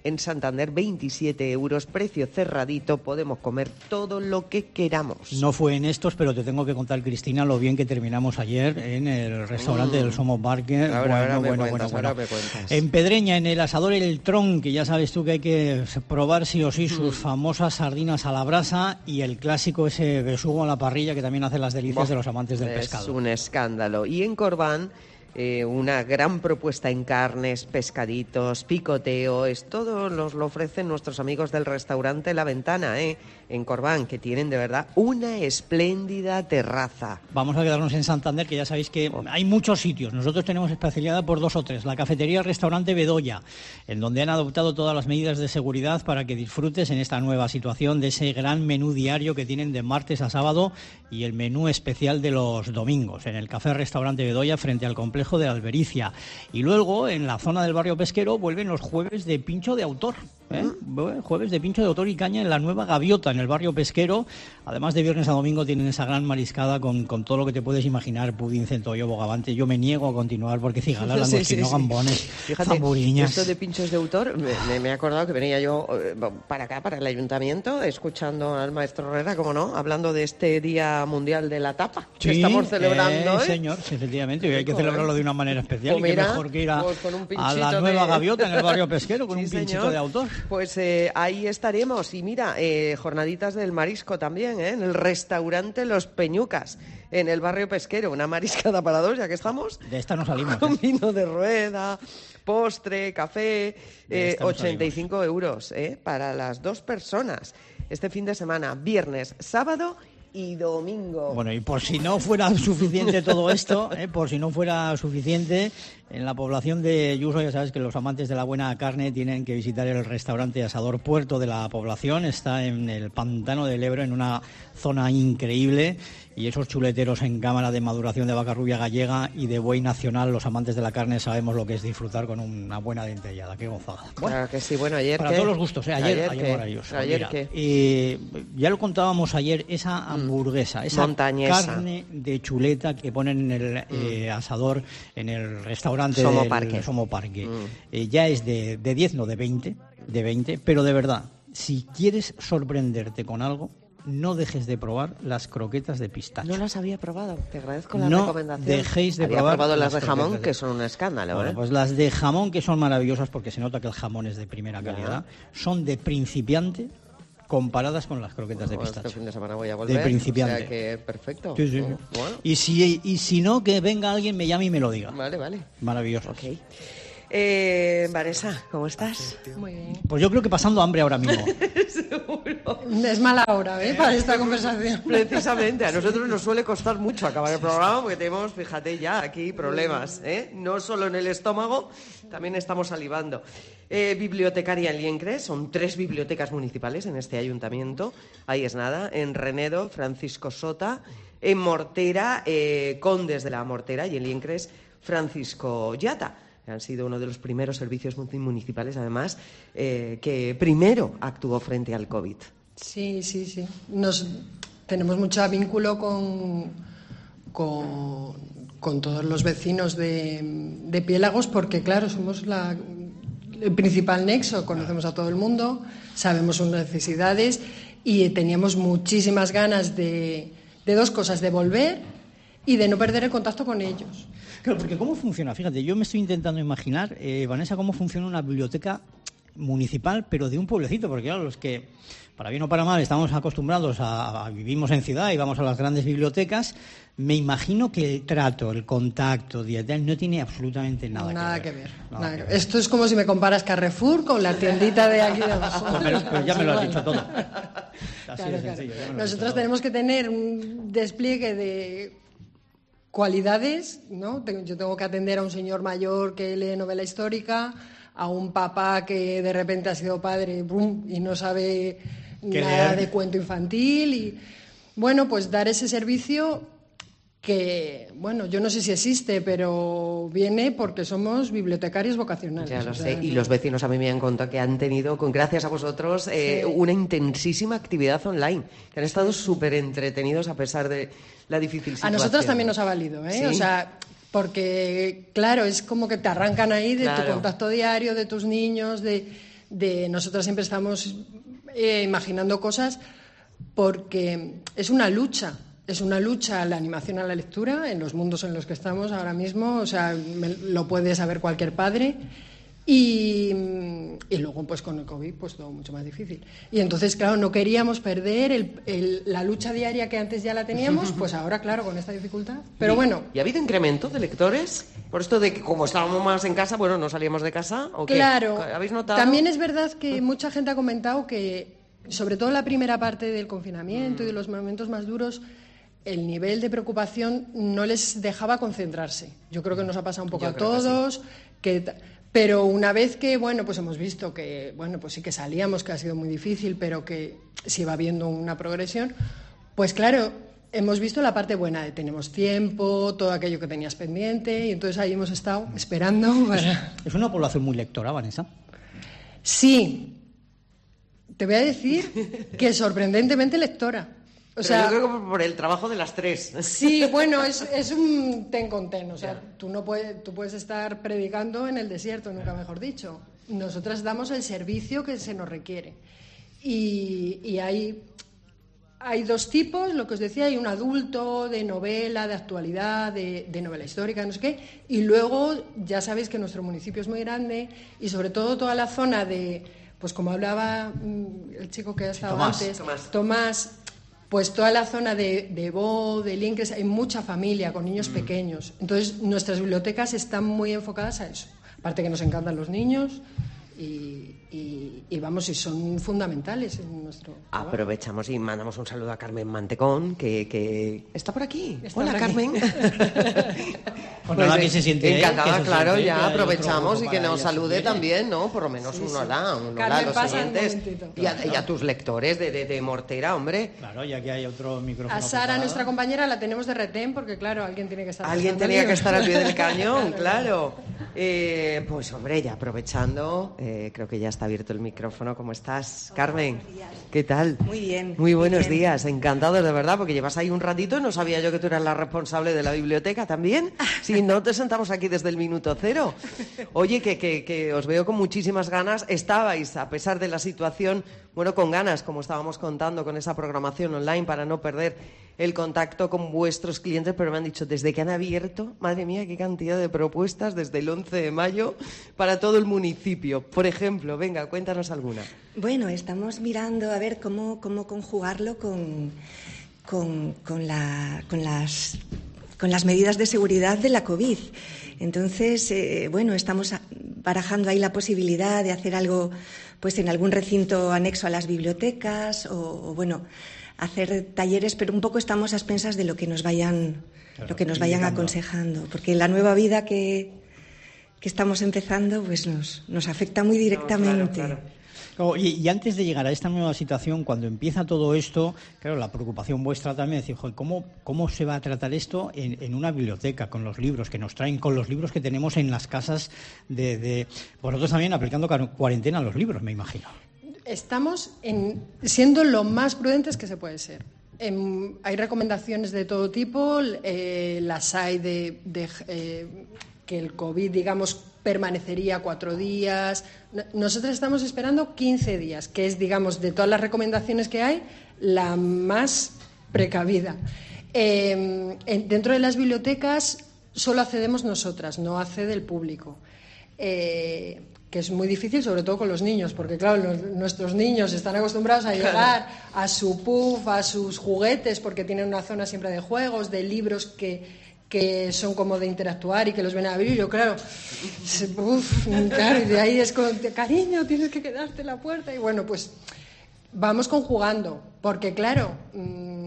En Santander, veintisiete euros, precio cerradito, podemos comer todo lo que queramos. No fue en estos, pero te tengo que contar, Cristina, lo bien que terminamos ayer en el restaurante mm. del Somo Parque. Ahora, bueno, ahora me bueno, cuentas, bueno, ahora bueno. me cuentas. En Pedreña, en el asador El Tron, que ya sabes tú que hay que probar sí o sí sus mm. famosas sardinas a la brasa y el clásico ese besugo a la parrilla, que también hace las delicias Buah, de los amantes del es pescado. Es un escándalo. Y en Corbán, eh, una gran propuesta en carnes, pescaditos, picoteo, es todo nos lo ofrecen nuestros amigos del restaurante La Ventana, ¿eh? En Corbán, que tienen de verdad una espléndida terraza. Vamos a quedarnos en Santander, que ya sabéis que hay muchos sitios. Nosotros tenemos especialidad por dos o tres. La cafetería el restaurante Bedoya, en donde han adoptado todas las medidas de seguridad para que disfrutes en esta nueva situación de ese gran menú diario que tienen de martes a sábado y el menú especial de los domingos, en el café restaurante Bedoya frente al complejo de Albericia. Y luego, en la zona del barrio pesquero, vuelven los jueves de pincho de autor. ¿eh? Jueves de pincho de autor y caña en la Nueva Gaviota, en el barrio pesquero. Además de viernes a domingo tienen esa gran mariscada con, con todo lo que te puedes imaginar, pudín, centollo, bogavante. Yo me niego a continuar porque cigala, langostino, sí, sí, sí. gambones, Fíjate, zamburiñas. Esto de pinchos de autor, me, me he acordado que venía yo eh, para acá, para el ayuntamiento, escuchando al maestro Herrera, como no, hablando de este Día Mundial de la Tapa sí, que estamos celebrando. Eh, ¿eh? señor, sí, efectivamente, y hay que celebrarlo de una manera especial. Pues mira, y que mejor que ir a, pues a la Nueva de... Gaviota en el barrio pesquero con sí, un pinchito señor. de autor. Pues eh, ahí estaremos. Y mira, eh, jornaditas del marisco también, ¿eh? En el restaurante Los Peñucas, en el barrio pesquero. Una mariscada para dos, ya que estamos. De esta no salimos. Con ¿eh? vino de rueda, postre, café, eh, ochenta y cinco salimos. euros ¿eh? Para las dos personas. Este fin de semana, viernes, sábado y domingo. Bueno, y por si no fuera suficiente todo esto, ¿eh? por si no fuera suficiente, en la población de Yuso ya sabes que los amantes de la buena carne tienen que visitar el restaurante Asador Puerto de la población. Está en el Pantano del Ebro, en una zona increíble, y esos chuleteros en cámara de maduración de vaca rubia gallega y de buey nacional, los amantes de la carne sabemos lo que es disfrutar con una buena dentellada. Qué gozada. Bueno, claro que sí. Bueno, ayer para ¿qué? todos los gustos, ¿eh? ayer, ayer, ayer maravilloso. Ayer Mira, ¿qué? Eh, ya lo contábamos ayer, esa hamburguesa, esa Montañesa. carne de chuleta que ponen en el eh, asador en el restaurante Somo del Parque. Somo Parque. Mm. Eh, ya es de, de diez, no de veinte, de veinte, pero de verdad, si quieres sorprenderte con algo, no dejes de probar las croquetas de pistacho. No las había probado, te agradezco la no recomendación. dejéis de había probar probado las de jamón, croquetas que son un escándalo. Bueno, ¿eh? pues las de jamón, que son maravillosas porque se nota que el jamón es de primera calidad, son de principiante comparadas con las croquetas de pistacho. Este fin de semana voy a volver. De principiante. O sea que perfecto. Sí, sí. Bueno. Y si y si no, que venga alguien, me llame y me lo diga. Vale, vale. Maravilloso. Ok. Eh, Vanessa, ¿cómo estás? Muy bien. Pues yo creo que pasando hambre ahora mismo. Seguro. Es mala hora, ¿eh? Para esta conversación. Precisamente, a nosotros nos suele costar mucho acabar el programa porque tenemos, fíjate ya, aquí problemas, ¿eh? No solo en el estómago, también estamos salivando. Eh, bibliotecaria en Liencres, son tres bibliotecas municipales en este ayuntamiento. Ahí es nada, en Renedo, Francisco Sota, en Mortera, eh, Condes de la Mortera, y en Liencres, Francisco Llata. Han sido uno de los primeros servicios municipales, además, eh, que primero actuó frente al COVID. Sí, sí, sí. Nos, tenemos mucho vínculo con, con, con todos los vecinos de, de Piélagos, porque, claro, somos la, el principal nexo, conocemos a todo el mundo, sabemos sus necesidades y teníamos muchísimas ganas de, de dos cosas, de volver y de no perder el contacto con ellos. Claro, porque ¿cómo funciona? Fíjate, yo me estoy intentando imaginar, eh, Vanessa, cómo funciona una biblioteca municipal, pero de un pueblecito, porque claro, los que, para bien o para mal, estamos acostumbrados a, a vivimos en ciudad y vamos a las grandes bibliotecas, me imagino que el trato, el contacto, dietal, no tiene absolutamente nada, nada que ver. ver. Nada nada que ver. Esto es como si me comparas Carrefour con la tiendita de aquí de abajo. Pero, pero ya me lo has dicho todo. Así claro, de sencillo. Claro. Nosotros tenemos que tener un despliegue de cualidades, ¿no? Yo tengo que atender a un señor mayor que lee novela histórica, a un papá que de repente ha sido padre boom, y no sabe nada de cuento infantil. Y bueno, pues dar ese servicio que, bueno, yo no sé si existe, pero viene porque somos bibliotecarios vocacionales. Ya lo o sea, sé, y los vecinos a mí me han contado que han tenido, con gracias a vosotros, eh, sí. una intensísima actividad online, que han estado súper entretenidos a pesar de la difícil situación. A nosotros también nos ha valido, ¿eh? ¿Sí? O sea, porque, claro, es como que te arrancan ahí de claro. tu contacto diario, de tus niños, de, de nosotras siempre estamos eh, imaginando cosas porque es una lucha. Es una lucha la animación a la lectura en los mundos en los que estamos ahora mismo, o sea, me, lo puede saber cualquier padre. Y, y luego, pues con el COVID, pues todo mucho más difícil. Y entonces, claro, no queríamos perder el, el, la lucha diaria que antes ya la teníamos, pues ahora, claro, con esta dificultad. Pero ¿Y, bueno. ¿Y ha habido incremento de lectores? Por esto de que como estábamos más en casa, bueno, no salíamos de casa, ¿o qué? Claro. ¿Habéis notado? También es verdad que mucha gente ha comentado que, sobre todo la primera parte del confinamiento mm. y de los momentos más duros, el nivel de preocupación no les dejaba concentrarse. Yo creo que nos ha pasado un poco Yo a creo todos, que, sí. que pero una vez que, bueno, pues hemos visto que, bueno, pues sí que salíamos, que ha sido muy difícil, pero que sí va habiendo una progresión, pues claro, hemos visto la parte buena de tenemos tiempo, todo aquello que tenías pendiente, y entonces ahí hemos estado esperando para... Es una población muy lectora, Vanessa. Sí. Te voy a decir que sorprendentemente lectora. O Pero sea, yo creo que por el trabajo de las tres. Sí, bueno, es, es un ten con ten. O sea, tú no puedes, tú puedes estar predicando en el desierto, nunca mejor dicho. Nosotras damos el servicio que se nos requiere. Y, y hay, hay dos tipos, lo que os decía, hay un adulto de novela, de actualidad, de, de novela histórica, no sé qué. Y luego, ya sabéis que nuestro municipio es muy grande y sobre todo toda la zona de, pues como hablaba el chico que ha estado Tomás, antes, Tomás. Tomás Pues toda la zona de, de Bo, de Lincres, hay mucha familia con niños mm. pequeños. Entonces, nuestras bibliotecas están muy enfocadas a eso. Aparte que nos encantan los niños y, y, y vamos, y son fundamentales en nuestro trabajo. Aprovechamos y mandamos un saludo a Carmen Mantecón, que, que está por aquí. Está Hola, por Carmen. Pues nada, que se siente encantada, que se claro, siente, ya que hay aprovechamos otro y que para nos ella salude si también, ¿no? Por lo menos Sí, un sí. hola, un hola Carmen, a los pasa un oyentes. momentito. Y a, y a tus lectores de, de, de Mortera, hombre. Claro, ya que hay otro micrófono. A Sara, preparado. nuestra compañera, la tenemos de retén porque, claro, alguien tiene que estar... Alguien pasando tenía el que libro. estar al pie del cañón, claro. Eh, pues hombre, ya aprovechando, eh, creo que ya está abierto el micrófono. ¿Cómo estás, Hola, Carmen? buenos días. ¿Qué tal? Muy bien. Muy buenos muy bien. días, encantados de verdad, porque llevas ahí un ratito, no sabía yo que tú eras la responsable de la biblioteca también. Si no, te sentamos aquí desde el minuto cero. Oye, que, que, que os veo con muchísimas ganas. Estabais, a pesar de la situación, bueno, con ganas, como estábamos contando, con esa programación online para no perder el contacto con vuestros clientes, pero me han dicho, desde que han abierto, madre mía, qué cantidad de propuestas desde el once de mayo para todo el municipio. Por ejemplo, venga, cuéntanos alguna. Bueno, estamos mirando a ver cómo, cómo conjugarlo con, con, con, la, con, las, con las medidas de seguridad de la COVID. Entonces, eh, bueno, estamos barajando ahí la posibilidad de hacer algo pues en algún recinto anexo a las bibliotecas o, o bueno, hacer talleres, pero un poco estamos a expensas de lo que nos vayan, claro, lo que nos vayan aconsejando, porque la nueva vida que, que estamos empezando pues nos, nos afecta muy directamente. No, claro, claro. Oh, y, y antes de llegar a esta nueva situación, cuando empieza todo esto, claro, la preocupación vuestra también es decir, joder, ¿cómo, ¿cómo se va a tratar esto en, en una biblioteca, con los libros que nos traen, con los libros que tenemos en las casas de... de... Vosotros también aplicando cuarentena a los libros, me imagino. Estamos en, siendo lo más prudentes que se puede ser. En, hay recomendaciones de todo tipo, eh, las hay de, de eh, que el COVID, digamos, permanecería cuatro días. Nosotros estamos esperando quince días, que es, digamos, de todas las recomendaciones que hay, la más precavida. Eh, en, dentro de las bibliotecas solo accedemos nosotras, no accede el público. Eh, que es muy difícil, sobre todo con los niños, porque claro, los, nuestros niños están acostumbrados a llegar a su puff, a sus juguetes, porque tienen una zona siempre de juegos, de libros que, que son como de interactuar y que los ven a abrir. Yo, claro, uf, claro, y de ahí es con cariño, tienes que quedarte en la puerta. Y bueno, pues vamos conjugando, porque claro, mmm,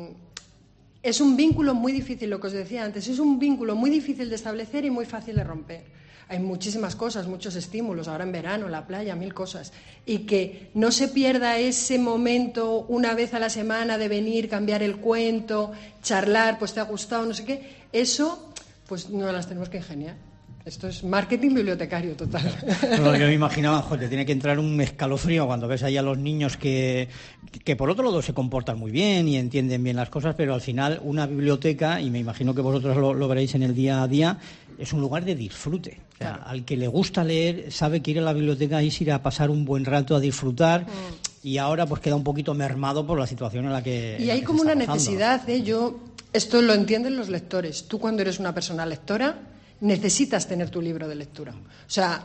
es un vínculo muy difícil, lo que os decía antes, es un vínculo muy difícil de establecer y muy fácil de romper. Hay muchísimas cosas, muchos estímulos, ahora en verano, la playa, mil cosas. Y que no se pierda ese momento una vez a la semana de venir, cambiar el cuento, charlar, pues te ha gustado, no sé qué. Eso, pues no las tenemos que ingeniar. Esto es marketing bibliotecario total. No, yo me imaginaba, joder, te tiene que entrar un escalofrío cuando ves ahí a los niños que, que por otro lado se comportan muy bien y entienden bien las cosas, pero al final una biblioteca, y me imagino que vosotros lo, lo veréis en el día a día, es un lugar de disfrute. O sea, claro. Al que le gusta leer sabe que ir a la biblioteca es ir a pasar un buen rato, a disfrutar, mm. y ahora pues queda un poquito mermado por la situación en la que Y hay como una pasando. necesidad, ¿eh? Yo, esto lo entienden los lectores. Tú cuando eres una persona lectora necesitas tener tu libro de lectura. O sea,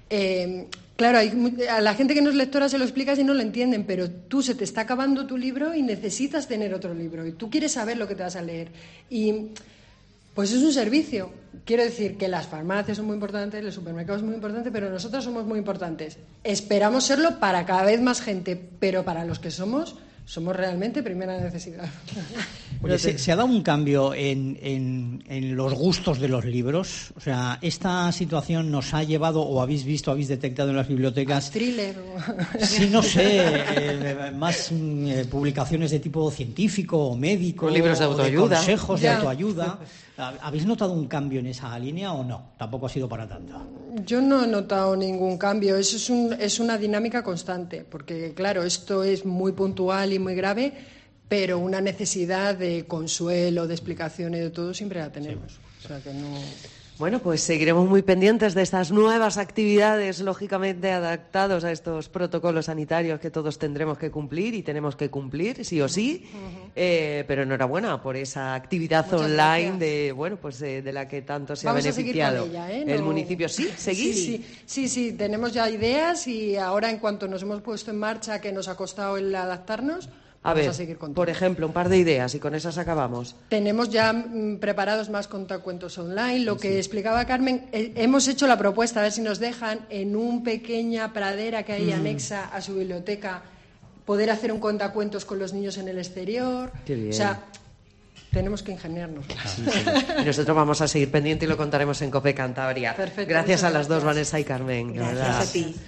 eh, claro, hay, a la gente que no es lectora se lo explicas y no lo entienden, pero tú se te está acabando tu libro y necesitas tener otro libro y tú quieres saber lo que te vas a leer. Y pues es un servicio. Quiero decir que las farmacias son muy importantes, los supermercados son muy importantes, pero nosotros somos muy importantes. Esperamos serlo para cada vez más gente, pero para los que somos, somos realmente primera necesidad. Oye, ¿se, ¿se ha dado un cambio en, en, en los gustos de los libros? O sea, ¿esta situación nos ha llevado, o habéis visto, habéis detectado en las bibliotecas... Thriller. O... Sí, no sé, eh, más eh, publicaciones de tipo científico o médico... O libros de autoayuda. De consejos ya. de autoayuda. ¿Habéis notado un cambio en esa línea o no? Tampoco ha sido para tanto. Yo no he notado ningún cambio. Eso es, un, es una dinámica constante, porque, claro, esto es muy puntual y muy grave, pero una necesidad de consuelo, de explicaciones, de todo, siempre la tenemos. Sí. O sea que no... Bueno, pues seguiremos muy pendientes de estas nuevas actividades, lógicamente adaptados a estos protocolos sanitarios que todos tendremos que cumplir y tenemos que cumplir, sí o sí. Uh-huh. Eh, pero enhorabuena por esa actividad Muchas online gracias. de bueno, pues de, de la que tanto se Vamos ha beneficiado a seguir con ella, ¿eh? No... el municipio. Sí, seguís. Sí, sí, sí, sí, tenemos ya ideas y ahora en cuanto nos hemos puesto en marcha, que nos ha costado el adaptarnos. A ver, a por ejemplo, un par de ideas y con esas acabamos. Tenemos ya mm, preparados más contacuentos online. Lo que sí. explicaba Carmen, eh, hemos hecho la propuesta, a ver si nos dejan en una pequeña pradera que hay mm. anexa a su biblioteca, poder hacer un contacuentos con los niños en el exterior. Qué bien. O sea, tenemos que ingeniarnos. Sí, sí. Y nosotros vamos a seguir pendiente y lo contaremos en COPE Cantabria. Perfecto. Gracias a las gracias. dos, Vanessa y Carmen. Gracias ¿verdad? a ti.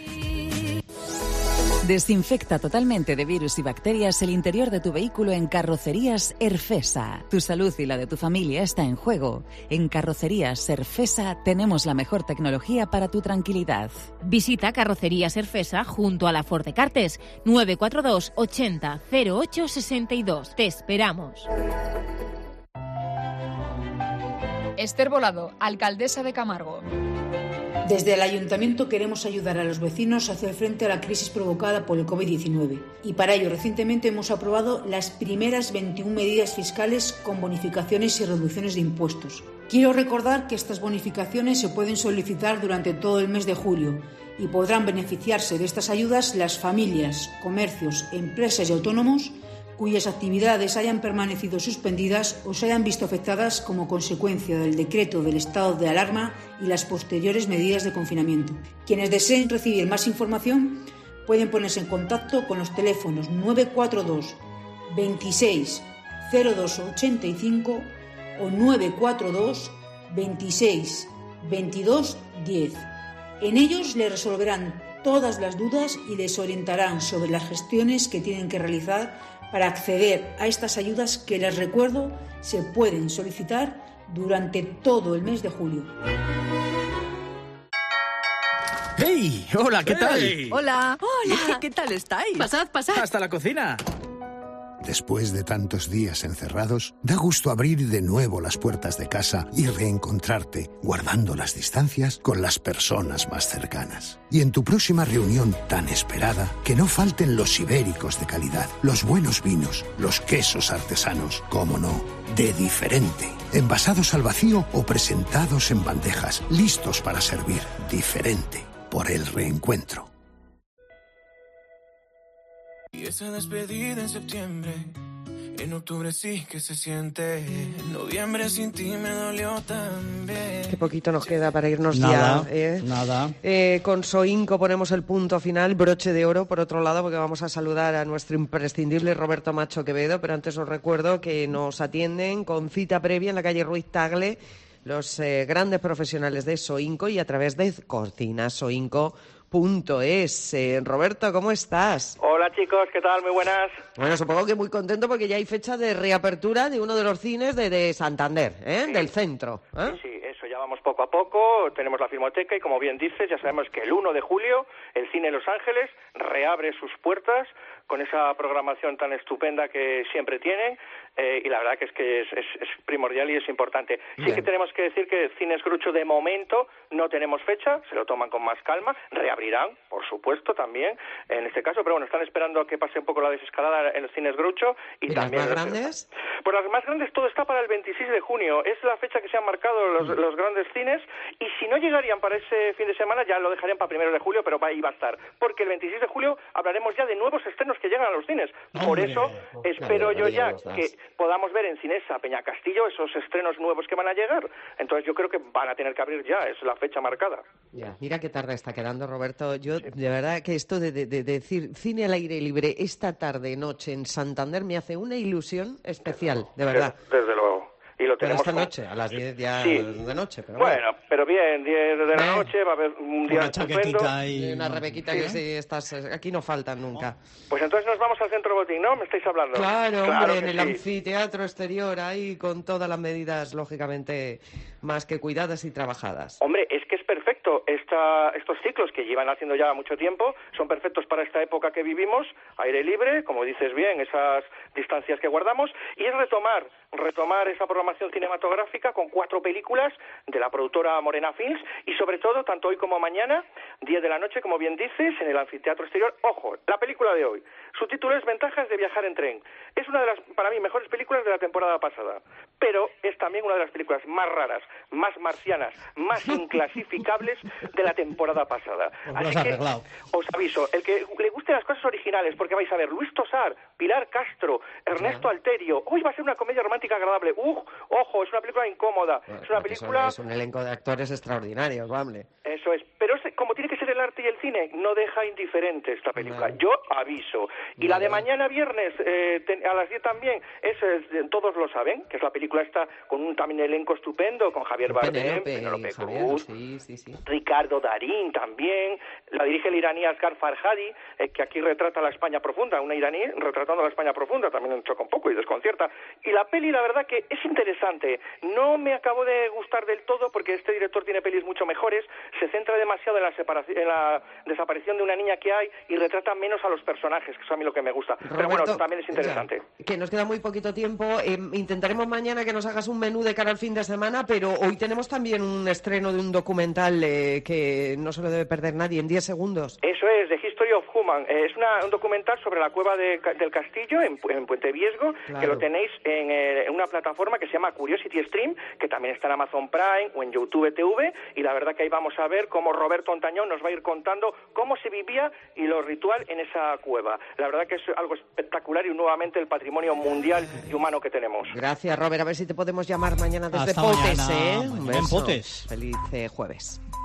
Desinfecta totalmente de virus y bacterias el interior de tu vehículo en Carrocerías Erfesa. Tu salud y la de tu familia está en juego. En Carrocerías Erfesa tenemos la mejor tecnología para tu tranquilidad. Visita Carrocerías Erfesa junto a la Ford de Cartes, nueve cuatro dos ochenta cero ocho sesenta y dos. Te esperamos. Esther Volado, alcaldesa de Camargo. Desde el Ayuntamiento queremos ayudar a los vecinos a hacer frente a la crisis provocada por el covid diecinueve y para ello recientemente hemos aprobado las primeras veintiuna medidas fiscales con bonificaciones y reducciones de impuestos. Quiero recordar que estas bonificaciones se pueden solicitar durante todo el mes de julio y podrán beneficiarse de estas ayudas las familias, comercios, empresas y autónomos cuyas actividades hayan permanecido suspendidas o se hayan visto afectadas como consecuencia del decreto del estado de alarma y las posteriores medidas de confinamiento. Quienes deseen recibir más información pueden ponerse en contacto con los teléfonos nueve cuatro dos veintiséis cero dos ochenta y cinco o nueve cuatro dos veintiséis veintidós diez. En ellos les resolverán todas las dudas y les orientarán sobre las gestiones que tienen que realizar para acceder a estas ayudas que, les recuerdo, se pueden solicitar durante todo el mes de julio. ¡Hey! Hola, ¿qué tal? Hey. Hola. Hola. ¿Qué tal estáis? Pasad, pasad. Hasta la cocina. Después de tantos días encerrados, da gusto abrir de nuevo las puertas de casa y reencontrarte, guardando las distancias, con las personas más cercanas. Y en tu próxima reunión tan esperada, que no falten los ibéricos de calidad, los buenos vinos, los quesos artesanos, cómo no, de diferente. Envasados al vacío o presentados en bandejas, listos para servir. Diferente, por el reencuentro. Y esa despedida en septiembre, en octubre sí que se siente, en noviembre sin ti me dolió también. Qué poquito nos queda para irnos nada, ya. ¿eh? Nada. Eh, con Soinco ponemos el punto final, broche de oro, por otro lado, porque vamos a saludar a nuestro imprescindible Roberto Macho Quevedo, pero antes os recuerdo que nos atienden con cita previa en la calle Ruiz Tagle los eh, grandes profesionales de Soinco y a través de cocina soinco punto es. Eh, Roberto, ¿cómo estás? Hola chicos, ¿qué tal? Muy buenas. Bueno, supongo que muy contento porque ya hay fecha de reapertura de uno de los cines de, de Santander, ¿eh? Sí. Del centro. ¿eh? Sí, sí, eso, ya vamos poco a poco, tenemos la Filmoteca y como bien dices, ya sabemos que el uno de julio el Cine Los Ángeles reabre sus puertas con esa programación tan estupenda que siempre tienen eh, y la verdad que es que es, es, es primordial y es importante. Bien. Sí que tenemos que decir que Cines Grucho de momento no tenemos fecha, se lo toman con más calma, reabrirán, por supuesto, también en este caso, pero bueno, están esperando a que pase un poco la desescalada en los Cines Grucho. ¿Y, ¿Y también las más grandes? Pues las más grandes todo está para el veintiséis de junio, es la fecha que se han marcado los, mm. los grandes cines y si no llegarían para ese fin de semana ya lo dejarían para primero de julio, pero va, ahí va a estar, porque el veintiséis de julio hablaremos ya de nuevos estrenos que llegan a los cines. Por Hombre, eso espero claro, yo ya ya que podamos ver en Cinesa Peñacastillo esos estrenos nuevos que van a llegar. Entonces yo creo que van a tener que abrir ya, es la fecha marcada. Ya, mira qué tarde está quedando, Roberto. Yo, sí. de verdad que esto de, de, de decir cine al aire libre esta tarde, noche en Santander me hace una ilusión especial, de verdad. Desde, desde luego. Y lo tenemos pero esta con... noche, a las diez ya sí. de noche. Pero bueno, bueno, pero bien, diez de la noche, va a haber un día una estupendo. Y una rebequita sí. que sí, estás, aquí no faltan nunca. Pues entonces nos vamos al Centro Botín, ¿no? ¿Me estáis hablando? Claro, claro hombre, en el sí. anfiteatro exterior, ahí con todas las medidas, lógicamente, más que cuidadas y trabajadas. Hombre, es que es perfecto. Esta, estos ciclos que llevan haciendo ya mucho tiempo son perfectos para esta época que vivimos, aire libre, como dices bien, esas distancias que guardamos, y es retomar, retomar esa programación cinematográfica con cuatro películas de la productora Morena Films y sobre todo, tanto hoy como mañana, diez de la noche, como bien dices, en el anfiteatro exterior. Ojo, la película de hoy. Su título es Ventajas de viajar en tren. Es una de las, para mí, mejores películas de la temporada pasada, pero es también una de las películas más raras, más marcianas, más inclasificables de la temporada pasada. Así que os aviso, el que le gusten las cosas originales, porque vais a ver Luis Tosar, Pilar Castro, Ernesto Alterio. Hoy va a ser una comedia romántica agradable. ¡Uh! Ojo, es una película incómoda. Bueno, es una película... Es un elenco de actores extraordinarios, vale. Eso es. Pero es, como tiene que ser el arte y el cine, no deja indiferente esta película. Vale. Yo aviso. Y vale. La de mañana viernes, eh, ten, a las diez también, es, es, todos lo saben, que es la película esta con un también elenco estupendo, con Javier Bardem, Penélope Cruz, sí, sí, sí. Ricardo Darín también, la dirige el iraní Asghar Farhadi, eh, que aquí retrata la España profunda, una iraní retratando la España profunda, también choca un poco y desconcierta. Y la peli, la verdad que es interesante. No me acabó de gustar del todo porque este director tiene pelis mucho mejores, se centra demasiado en la separación, en la desaparición de una niña que hay y retrata menos a los personajes, que es a mí lo que me gusta. Roberto, pero bueno, también es interesante. Ya, que nos queda muy poquito tiempo. Eh, intentaremos mañana que nos hagas un menú de cara al fin de semana, pero hoy tenemos también un estreno de un documental eh, que no se lo debe perder nadie en diez segundos. Eso es, The History of Human. Eh, es una, un documental sobre la cueva de, del Castillo en, en Puente Viesgo, claro. Que lo tenéis en, eh, en una plataforma que se llama Curiosity Stream, que también está en Amazon Prime o en YouTube T V, y la verdad que ahí vamos a ver cómo Roberto Ontañón nos va a ir contando cómo se vivía y lo ritual en esa cueva. La verdad que es algo espectacular y nuevamente el patrimonio mundial y humano que tenemos. Gracias, Robert. A ver si te podemos llamar mañana desde Hasta Potes, mañana. ¿eh? Un beso. Potes. Feliz eh, jueves.